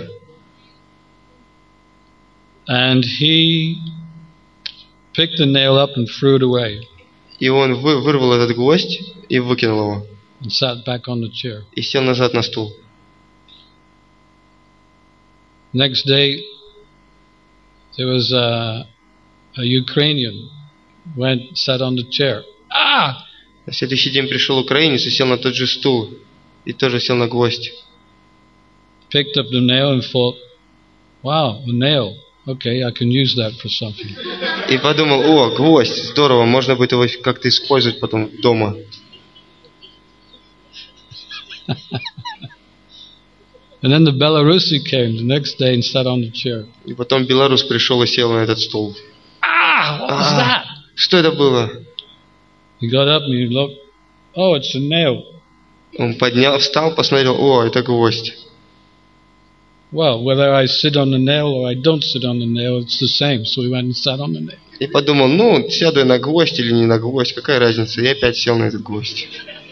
And he picked the nail up and threw it away. И он вы, вырвал этот гвоздь и выкинул его. And sat back on the chair. И сел назад на стул. Next day, there was a, a Ukrainian went sat on the chair. Ah! На следующий день пришел украинец и сел на тот же стул. И тоже сел на гвоздь. Picked up the nail and thought, wow, a nail. Okay, I can use that for something. И подумал, о, гвоздь, здорово, можно будет его как-то использовать потом дома. And then the Belarusi came the next day and sat on the chair. И потом белорус пришел и сел на этот стул. Ah, what was that? Что это было? He got up and he looked. Oh, it's a nail. Он поднял, встал, посмотрел, о, это гвоздь. well, whether I sit on the nail or I don't sit on the nail, it's the same. So we went and sat on the nail. И подумал, ну, сяду я на гвоздь или не на гвоздь, какая разница? И опять сел на этот гвоздь.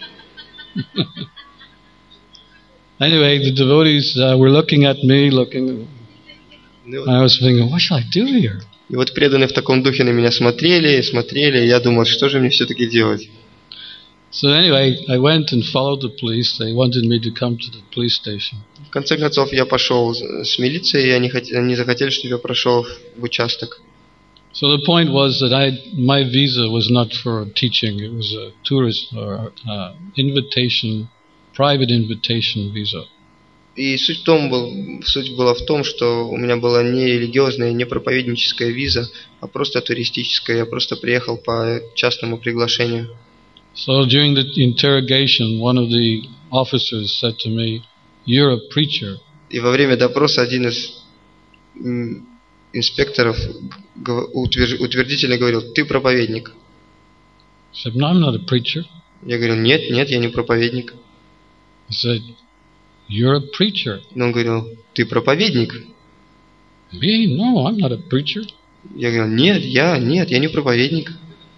Anyway, the devotees uh, were looking at me, looking. I was thinking, what shall I do here? И вот преданные в таком духе на меня смотрели, смотрели, и я думал, что же мне все-таки делать? So anyway, I went and followed the police. They wanted me to come to the police station. В конце концов, я пошел с милицией, и они, хот... они захотели, чтобы я прошел в участок. So the point was that I, my visa was not for teaching. It was a tourist or uh, invitation, private invitation visa. И суть, в том был, суть была в том, что у меня была не религиозная, не проповедническая виза, а просто туристическая. Я просто приехал по частному приглашению. So during the interrogation, one of the officers said to me, "You're a preacher." И во время допроса один из инспекторов утвердительно говорил: "Ты проповедник." I said, "No, I'm not a preacher." Я говорил: "Нет, нет, я не проповедник." He said, "You're a preacher." Но он говорил: "Ты проповедник." Me? No, I'm not a preacher. Я говорил: "Нет, я, нет, я не проповедник."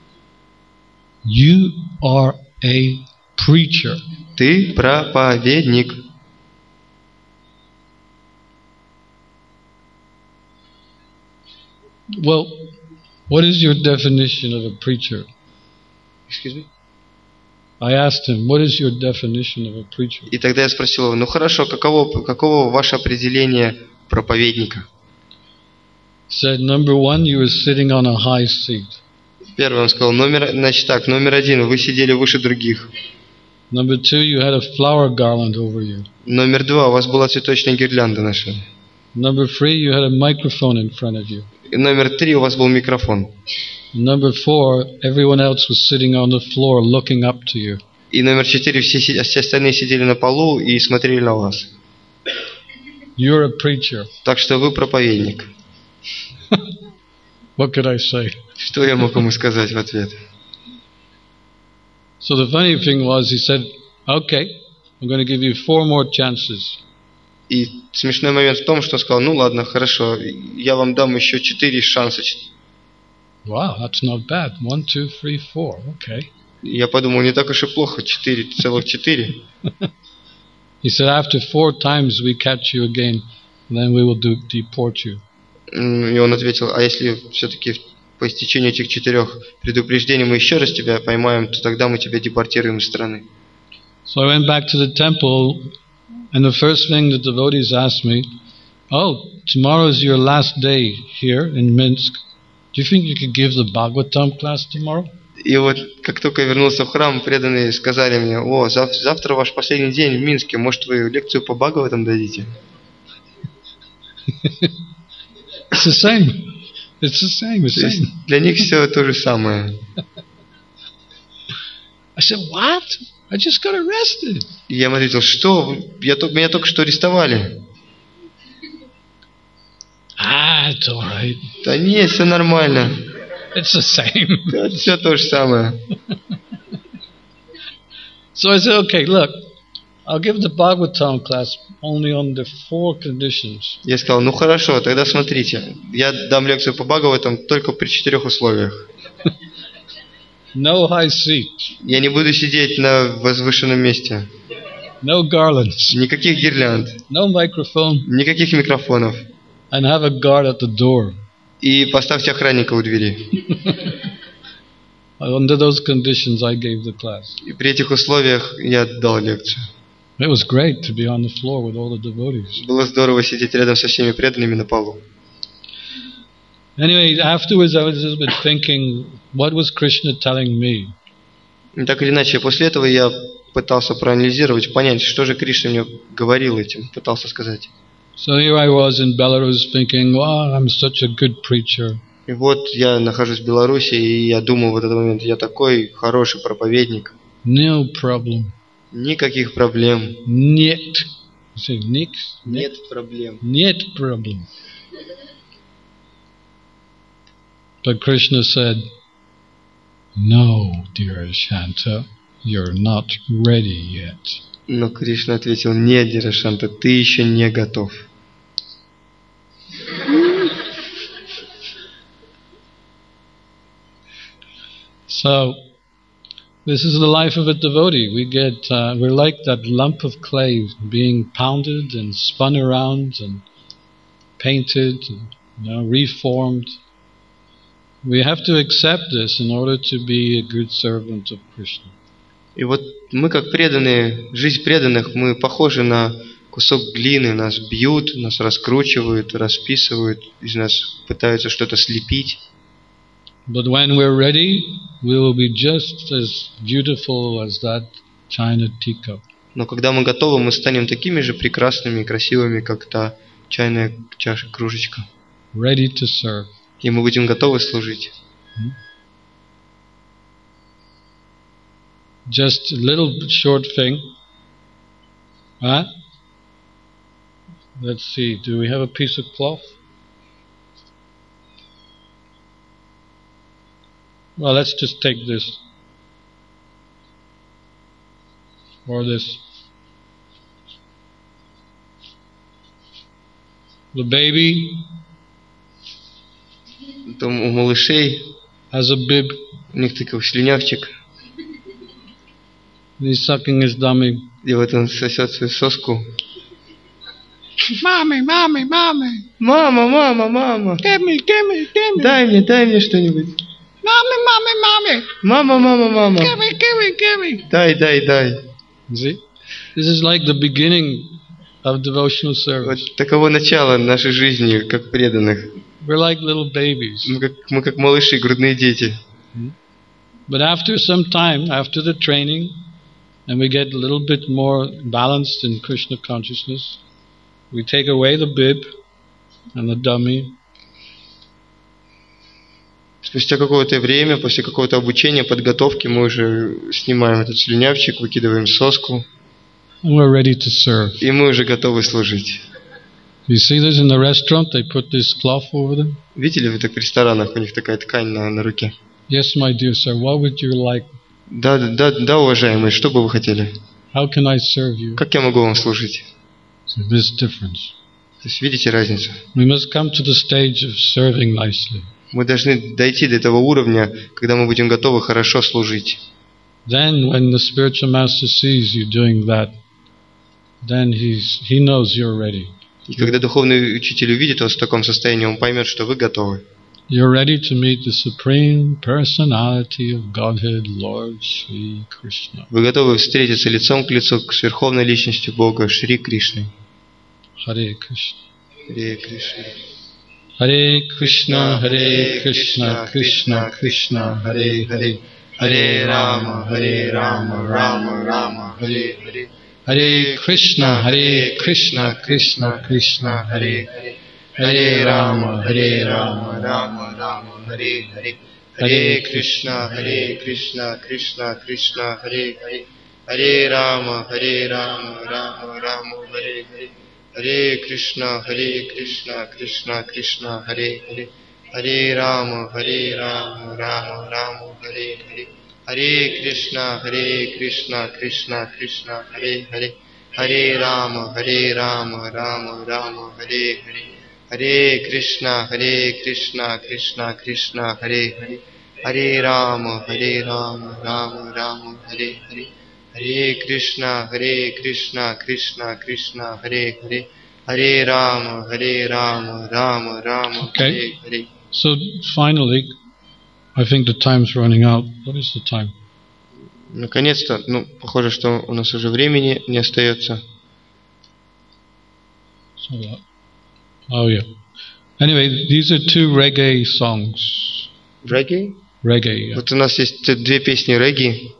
You are a preacher. Ты проповедник. Well, what is your definition of a preacher? Excuse me? I asked him, what is your definition of a preacher? И тогда я спросил его: ну хорошо, каково, каково ваше определение проповедника? Said, number one, you were sitting on a high seat. Первый он сказал: номер, значит так, номер один, вы сидели выше других. Number two, you had a flower garland over you. Номер два, у вас была цветочная гирлянда на шее. Number three, you had a microphone in front of you. И номер три, у вас был микрофон. Number four, everyone else was sitting on the floor looking up to you. И номер четыре, все, все остальные сидели на полу и смотрели на вас. You're a preacher. Так что вы проповедник. What could I say? Что я мог ему сказать в ответ? So the funny thing was, he said, "Okay, I'm going to give you four more chances." И смешной момент в том, что он сказал: ну ладно, хорошо, я вам дам еще четыре шанса. Wow, that's not bad. One, two, three, four. Okay. Я подумал, не так уж и плохо, четыре, целых четыре. He said, after four times we catch you again, then we will do, deport you. И он ответил: а если все-таки по истечению этих четырех предупреждений мы еще раз тебя поймаем, то тогда мы тебя депортируем из страны. So I went back to the temple, and the first thing the devotees asked me, "Oh, tomorrow is your last day here in Minsk. Do you think you could give the Bhagavatam class tomorrow?" И вот как только я вернулся в храм, преданные сказали мне: о, зав- завтра ваш последний день в Минске, может вы лекцию по Бхагаватам дадите? It's the same. It's the same. It's the same. Для них все то же самое. I said, "What? I just got arrested." И я им ответил: что? Я, меня только что арестовали. Ah, it's all right. Да нет, все нормально. It's the same. Это все то же самое. So I said, "Okay, look, I'll give the Bhagavatam class only on the four conditions." Я сказал: ну хорошо, тогда смотрите, я дам лекцию по Бхагаватам только при четырех условиях. No high seat. Я не буду сидеть на возвышенном месте. No garlands. Никаких гирлянд. No microphone. Никаких микрофонов. And have a guard at the door. И поставьте охранника у двери. Under those conditions, I gave the class. И при этих условиях я дал лекцию. It was great to be on the floor with all the devotees. Было здорово сидеть рядом со всеми преданными на полу. Anyway, afterwards I was a little bit thinking, what was Krishna telling me? И так или иначе, после этого я пытался проанализировать, понять, что же Кришна мне говорил этим, пытался сказать. So here I was in Belarus thinking, wow, I'm such a good preacher. И вот я нахожусь в Беларуси, и я думал в этот момент: я такой хороший проповедник. No problem. Никаких проблем. Нет. You say, Nick? Нет проблем. Нет problem. But Krishna said, no, dear Shanta, you're not ready yet. Но Кришна ответил: нет, Дирашанта, ты еще не готов. So, this is the life of a devotee. We get, uh, we're like that lump of clay being pounded and spun around and painted, and, you know, reformed. We have to accept this in order to be a good servant of Krishna. И вот мы как преданные, жизнь преданных, мы похожи на кусок глины. Нас бьют, нас раскручивают, расписывают, из нас пытаются что-то слепить. But when we're ready, we will be just as beautiful as that china teacup. Но когда мы готовы, мы станем такими же прекрасными и красивыми, как та чайная чаша, кружечка. Ready to serve. И мы будем готовы служить. Just a little short thing. Huh? Let's see, do we have a piece of cloth? Well, let's just take this. Or this. The baby Там у малышей, has a bib. у них такой слюнявчик. He's sucking his dummy. И вот он сосет свою соску. Mommy, mommy, mommy. Мама, мама, мама. Give me, give me, give me. Дай мне, дай мне что-нибудь. Mommy, mommy, mommy. Мама, мама, мама. Give me, give me, give me. Дай, дай, дай. See? This is like the beginning of devotional service. Вот таково начало нашей жизни, как преданных. We're like little babies. Мы как, мы как малыши, грудные дети. But after some time, after the training, and we get a little bit more balanced in Krishna consciousness, we take away the bib and the dummy. Спустя какое-то время, после какого-то обучения, подготовки, мы уже снимаем этот слюнявчик, выкидываем соску. And we're ready to serve. И мы уже готовы служить. You see this in the restaurant? They put this cloth over them. Видели вы так в ресторанах? У них такая ткань на, на руке. Yes, my dear sir. What would you like? Да, да, да, уважаемые, что бы вы хотели? How can I serve you? Как я могу вам служить? So this difference. То есть видите разницу? We must come to the stage of serving nicely. Мы должны дойти до этого уровня, когда мы будем готовы хорошо служить. Then, when the spiritual master sees you doing that, then he's he knows you're ready. И когда духовный учитель увидит вас в таком состоянии, он поймет, что вы готовы. You're ready to meet the supreme personality of Godhead, Lord Shri Krishna. Вы готовы встретиться лицом к лицу с верховной личностью Бога, Шри Кришной. Hare Krishna. Харе Кришна. Hare Krishna, Hare Krishna, Krishna Krishna, Hare Hare. Харе Рама, Харе Рама, Рама Рама, Харе Харе. Hare Krishna, Hare Krishna, Krishna Krishna, Hare Харе. Харе Рама, Харе Рама, Рама Рама, Харе Харе. Харе Кришна, Харе Кришна, Кришна Кришна, Харе Харе. Харе Рама, Харе Рама, Рама Рама, Харе Харе. Харе Кришна, Харе Кришна, Кришна Кришна, Харе Харе. Харе Рама, Харе Рама, Рама Рама, Харе Харе. Харе Кришна, Харе Кришна, Кришна Кришна, Харе Харе. Харе Рама, Харе Рама, Рама Рама, Харе Харе. Харе Кришна, Харе Кришна, Кришна Кришна, Харе Харе. Харе Рама, Харе Рама, Рама Рама, Харе Харе. Харе Кришна, Харе Кришна, Кришна Кришна, Харе Харе. Харе Рама, Харе Рама, Рама Рама, Харе Харе. So finally, I think the time's running out. What is the time? Наконец-то, ну, похоже, что у нас уже времени не остается. So, uh, oh yeah. Anyway, these are two reggae songs. Регги? Reggae. Yeah. Вот у нас есть две песни регги.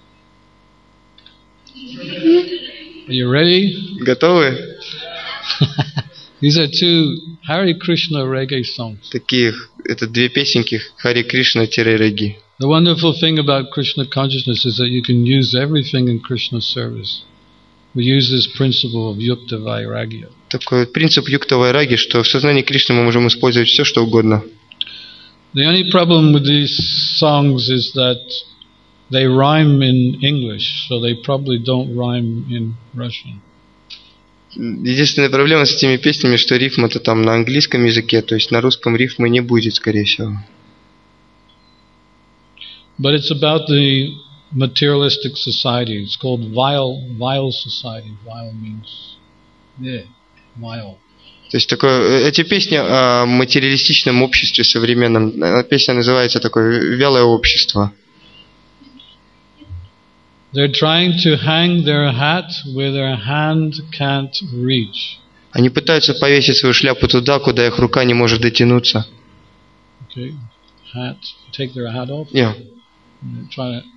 Are you ready? Готовы? These are two Hare Krishna reggae songs. Таких, это две песенки Харе Кришна-регги. The wonderful thing about Krishna consciousness is that you can use everything in Krishna's service. We use this principle of yukta vairagya. Такой принцип юкта вайраги, что в сознании Кришны мы можем использовать все, что угодно. The only problem with these songs is that they rhyme in English, so they probably don't rhyme in Russian. Единственная проблема с этими песнями, что рифма-то там на английском языке, то есть на русском рифмы не будет, скорее всего. But it's about the materialistic society. It's called vile, vile society. Vile means, yeah, vile. То есть такое, эти песни о материалистичном обществе современном, песня называется такое «Вялое общество». They're trying to hang their hat where their hand can't reach. Они пытаются повесить свою шляпу туда, куда их рука не может дотянуться. Okay, hat. Take their hat off. Yeah. And try to.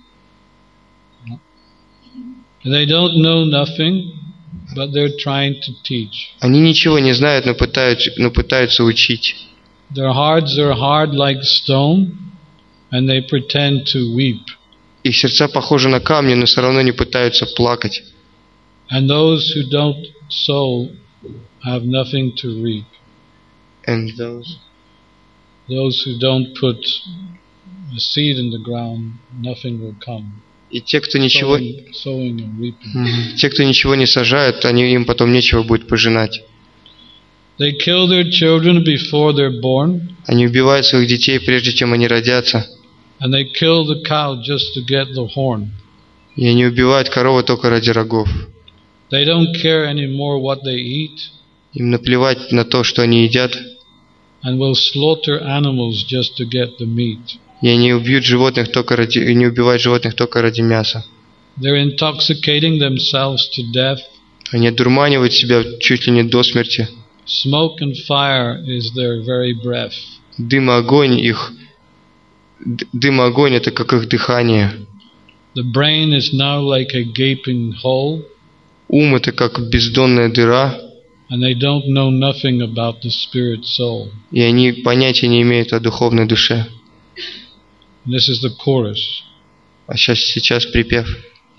They don't know nothing, but they're trying to teach. Они ничего не знают, но пытаются, но пытаются учить. Their hearts are hard like stone, and they pretend to weep. Их сердца похожи на камни, но все равно не пытаются плакать. And those who don't sow have nothing to reap. And those... Those who don't put the seed in the ground, nothing will come. И те, кто ничего, Sowing, sowing and reaping. Мгм. те, кто ничего не сажают, они, им потом нечего будет пожинать. They kill their children before they're born, Они убивают своих детей, прежде чем они родятся. and they kill the cow just to get the horn. И они убивают корову только ради рогов. They don't care anymore what they eat, Им наплевать на то, что они едят. and will slaughter animals just to get the meat. И они убьют животных только ради, и не убивают животных только ради мяса. They're intoxicating themselves to death. Они одурманивают себя чуть ли не до смерти. Smoke and fire is their very breath. Дым и огонь их... д- Дым и огонь это как их дыхание. The brain is now like a gaping hole, Ум это как бездонная дыра. and they don't know nothing about the spirit soul. И они понятия не имеют о духовной душе. And this is the chorus. А сейчас, сейчас припев.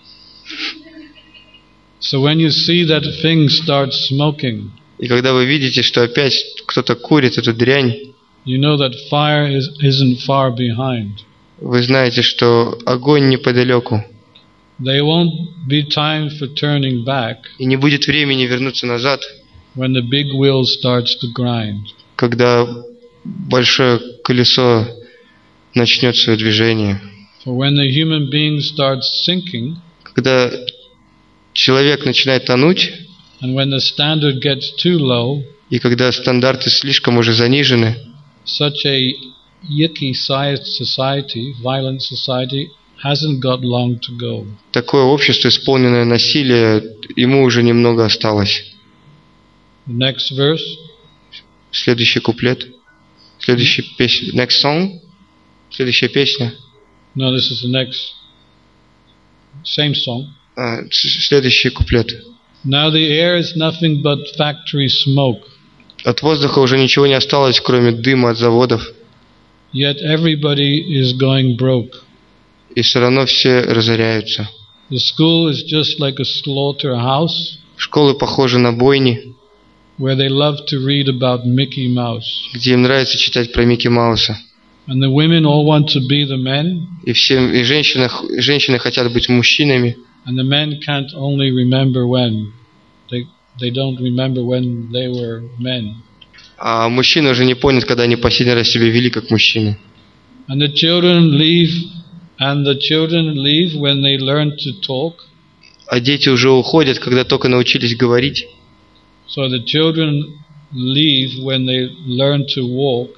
So when you see that thing start smoking, И когда вы видите, что опять кто-то курит эту дрянь, you know that fire is, isn't far behind. вы знаете, что огонь неподалеку. There won't be time for turning back И не будет времени вернуться назад, when the big wheel starts to grind. когда большое колесо начнет свое движение. For when the human being starts sinking, Когда человек начинает тонуть, and when the standard gets too low, и когда стандарты слишком уже занижены, such a yucky society, violent society, hasn't got long to go. такое общество, исполненное насилия, ему уже немного осталось. The next verse. Следующий куплет. Следующая песня. Next song. Следующая песня. No, this is the next. Same song. А, с- следующий куплет. Now the air is nothing but factory smoke, От воздуха уже ничего не осталось, кроме дыма от заводов. yet everybody is going broke. И все равно все разоряются. The school is just like a slaughterhouse Школы похожи на бойни, where they love to read about Mickey Mouse. где им нравится читать про Микки Мауса. And the women all want to be the men, И, все, и женщины, женщины хотят быть мужчинами, and the men can't only remember when. They, they don't remember when they were men. а мужчины уже не помнят, когда они последний раз себя вели как мужчины. And the children leave, and the children leave when they learn to talk. А дети уже уходят, когда только научились говорить. So the children leave when they learn to walk,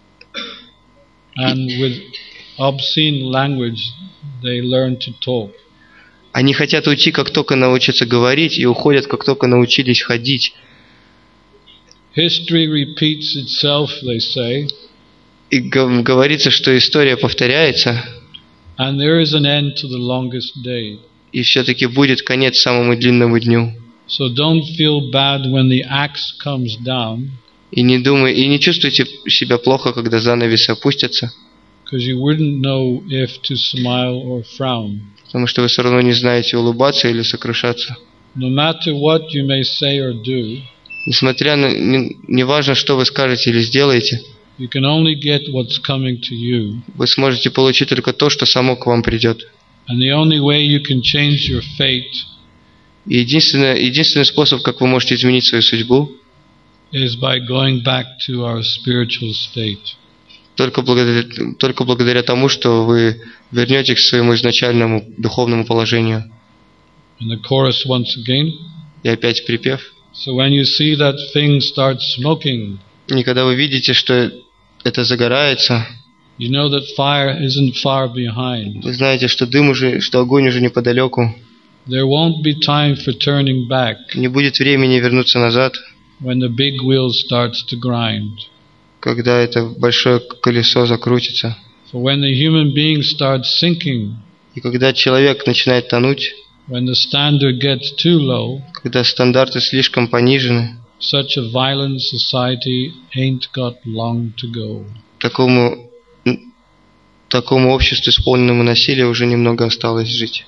and with obscene language they learn to talk. Они хотят уйти, как только научатся говорить, и уходят, как только научились ходить. History repeats itself, they say, И г- говорится, что история повторяется, and there is an end to the longest day. и все-таки будет конец самому длинному дню. So don't feel bad when the axe comes down, И не думай, и не чувствуйте себя плохо, когда занавесы опустятся, because you wouldn't know if to smile or frown. потому что вы все равно не знаете, улыбаться или сокрушаться. No matter what you may say or do, Несмотря на... Не, не важно, что вы скажете или сделаете, you can only get what's coming to you. вы сможете получить только то, что само к вам придет. And the only way you can change your fate И единственный, единственный способ, как вы можете изменить свою судьбу, is by going back to our spiritual state. только благодаря, только благодаря тому, что вы вернетесь к своему изначальному духовному положению. And the chorus once again. И опять припев. So when you see that thing start smoking, и когда вы видите, что это загорается, you know that fire isn't far behind. Вы знаете, что дым уже, что огонь уже неподалеку. There won't be time for turning back. Не будет времени вернуться назад. When the big wheel starts to grind. Когда это большое колесо закрутится. For when the human being starts sinking. И когда человек начинает тонуть. When the standard gets too low. Когда стандарты слишком понижены. Such a violent society ain't got long to go. Такому такому обществу, исполненному насилия, уже немного осталось жить.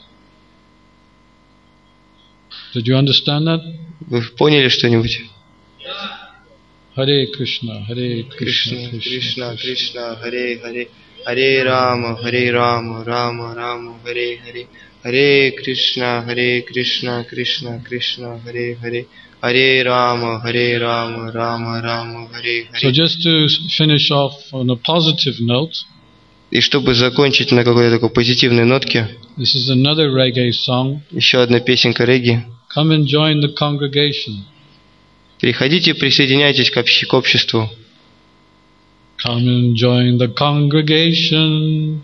Did you understand that? Вы поняли что-нибудь? Харе Кришна, Харе Кришна, Кришна, Кришна, Харе Харе, Харе Рама, Харе Рама, Рама Рама, Харе Харе, Харе Кришна, Харе Кришна, Кришна, Кришна, Харе Харе, Харе Рама, Харе Рама, Рама Рама, Харе Харе. So just to finish off on a positive note. И чтобы закончить на какой-то такой позитивной нотке, this is another reggae song. Еще одна песенка регги. Come and join the congregation. Приходите, присоединяйтесь к, общ- к обществу. Come and join the congregation.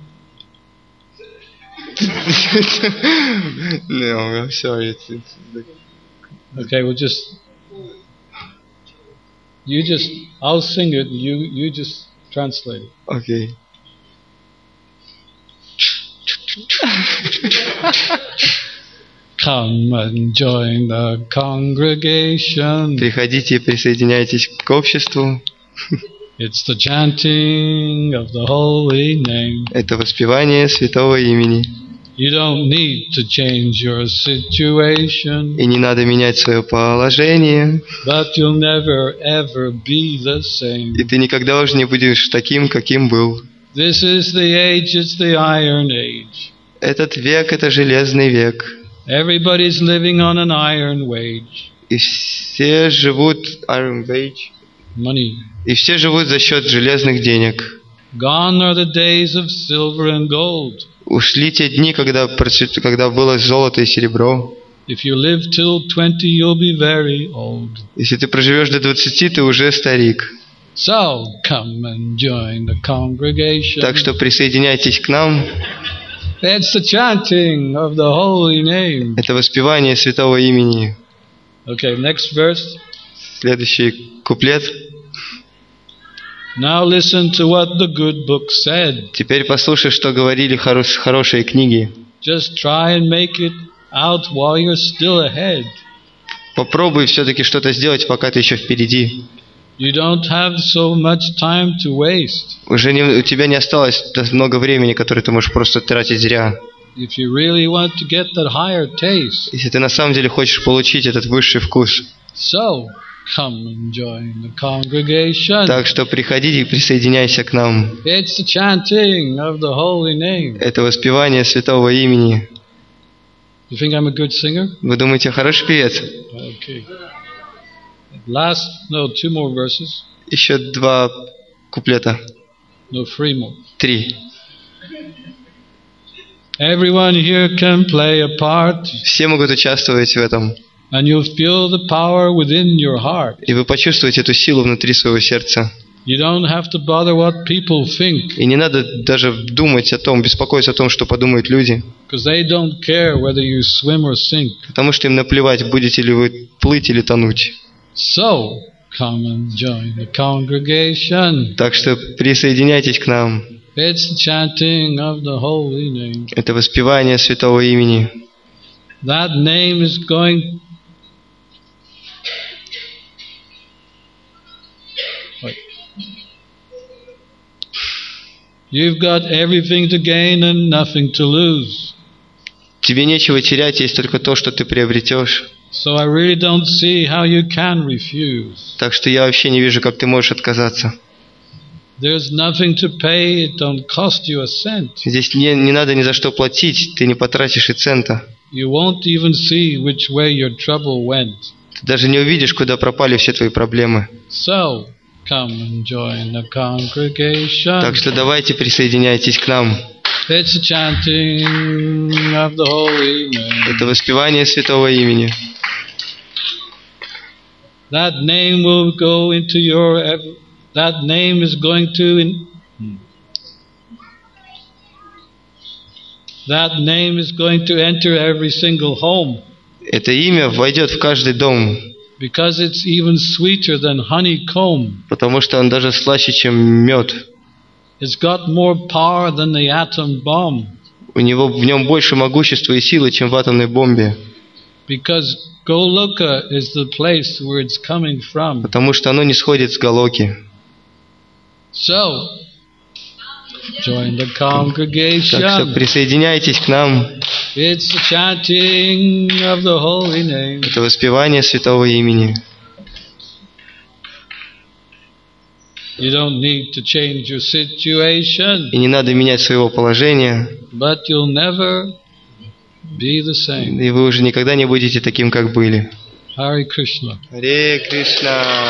No, sorry. It's, it's the... Okay, we'll just. You just. I'll sing it. You you just translate it. Okay. Come and join the congregation. Приходите и присоединяйтесь к обществу. It's the chanting of the holy name. Это воспевание святого имени. You don't need to change your situation. И не надо менять свое положение. But you'll never ever be the same. И ты никогда уже не будешь таким, каким был. This is the age, it's the iron age. Этот век — это железный век. Everybody's living on an iron wage. И все живут iron wage. Money. И все живут за счет железных денег. Gone are the days of silver and gold. Ушли те дни, когда, процвет... когда было золото и серебро. If you live till twenty, you'll be very old. Если ты проживешь до двадцати, ты уже старик. So, come and join the congregation. Так что присоединяйтесь к нам. It's the chanting of the holy name. Это воспевание святого имени. Okay, next verse. Следующий куплет. Now listen to what the good book said. Теперь послушай, что говорили хорош... хорошие книги. Just try and make it out while you're still ahead. Попробуй все-таки что-то сделать, пока ты еще впереди. You don't have so much time to waste. Уже не, у тебя не осталось много времени, которое ты можешь просто тратить зря. If you really want to get that higher taste. Если ты на самом деле хочешь получить этот высший вкус. So, come and join the congregation. Так что приходи и присоединяйся к нам. It's the chanting of the holy name. Это воспевание святого имени. You think I'm a good singer? Вы думаете, я хороший певец? Okay. Last, no, two more verses. Еще два куплета. No, three more. Три. Everyone here can play a part. Все могут участвовать в этом. And you'll feel the power within your heart. И вы почувствуете эту силу внутри своего сердца. You don't have to bother what people think. И не надо даже думать о том, беспокоиться о том, что подумают люди. Because they don't care whether you swim or sink. Потому что им наплевать, будете ли вы плыть или тонуть. So, come and join the congregation. Так что присоединяйтесь к нам. It's the chanting of the holy name. Это воспевание святого имени. That name is going. Wait. You've got everything to gain and nothing to lose. Тебе нечего терять, есть только то, что ты приобретешь. So I really don't see how you can refuse. Так что я вообще не вижу, как ты можешь отказаться. There's nothing to pay, it don't cost you a cent. Здесь не, не надо ни за что платить, ты не потратишь и цента. You won't even see which way your trouble went. Ты даже не увидишь, куда пропали все твои проблемы. So, come and join the congregation. Так что давайте присоединяйтесь к нам. It's the chanting of the holy name. Это воспевание святого имени. That name will go into your... That name is going to... In, that name is going to enter every single home. Это имя войдет в каждый дом. Because it's even sweeter than honeycomb. Потому что он даже слаще, чем мед. It's got more power than the atom bomb. У него в нем больше могущества и силы, чем в атомной бомбе. Because Goloka is the place where it's coming from. Потому что оно не сходит с Галоки. So, join the congregation. Так что присоединяйтесь к нам. It's the chanting of the holy name. Это воспевание святого имени. You don't need to change your situation. И не надо менять своего положения. But you'll never be the same. И вы уже никогда не будете таким, как были. Hare Krishna. Харе Кришна.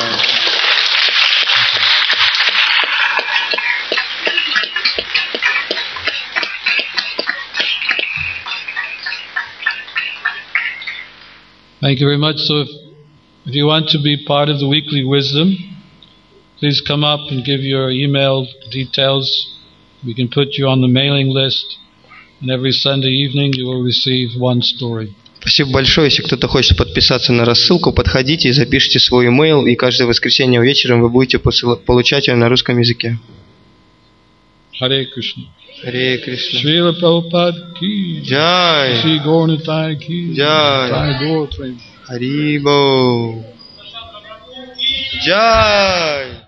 Thank you very much. So if, if you want to be part of the weekly wisdom, please come up and give your email details. We can put you on the mailing list. And every Sunday evening you will receive one story. Спасибо большое. Если кто-то хочет подписаться на рассылку, подходите и запишите свой email, и каждое воскресенье вечером вы будете посыл... получать ее на русском языке. Hare Krishna. Харе Кришна. Шрила Прабхупад ки. Джай. Шри Горнитай ки. Джай. Джай Гор Прем. Харибо. Джай.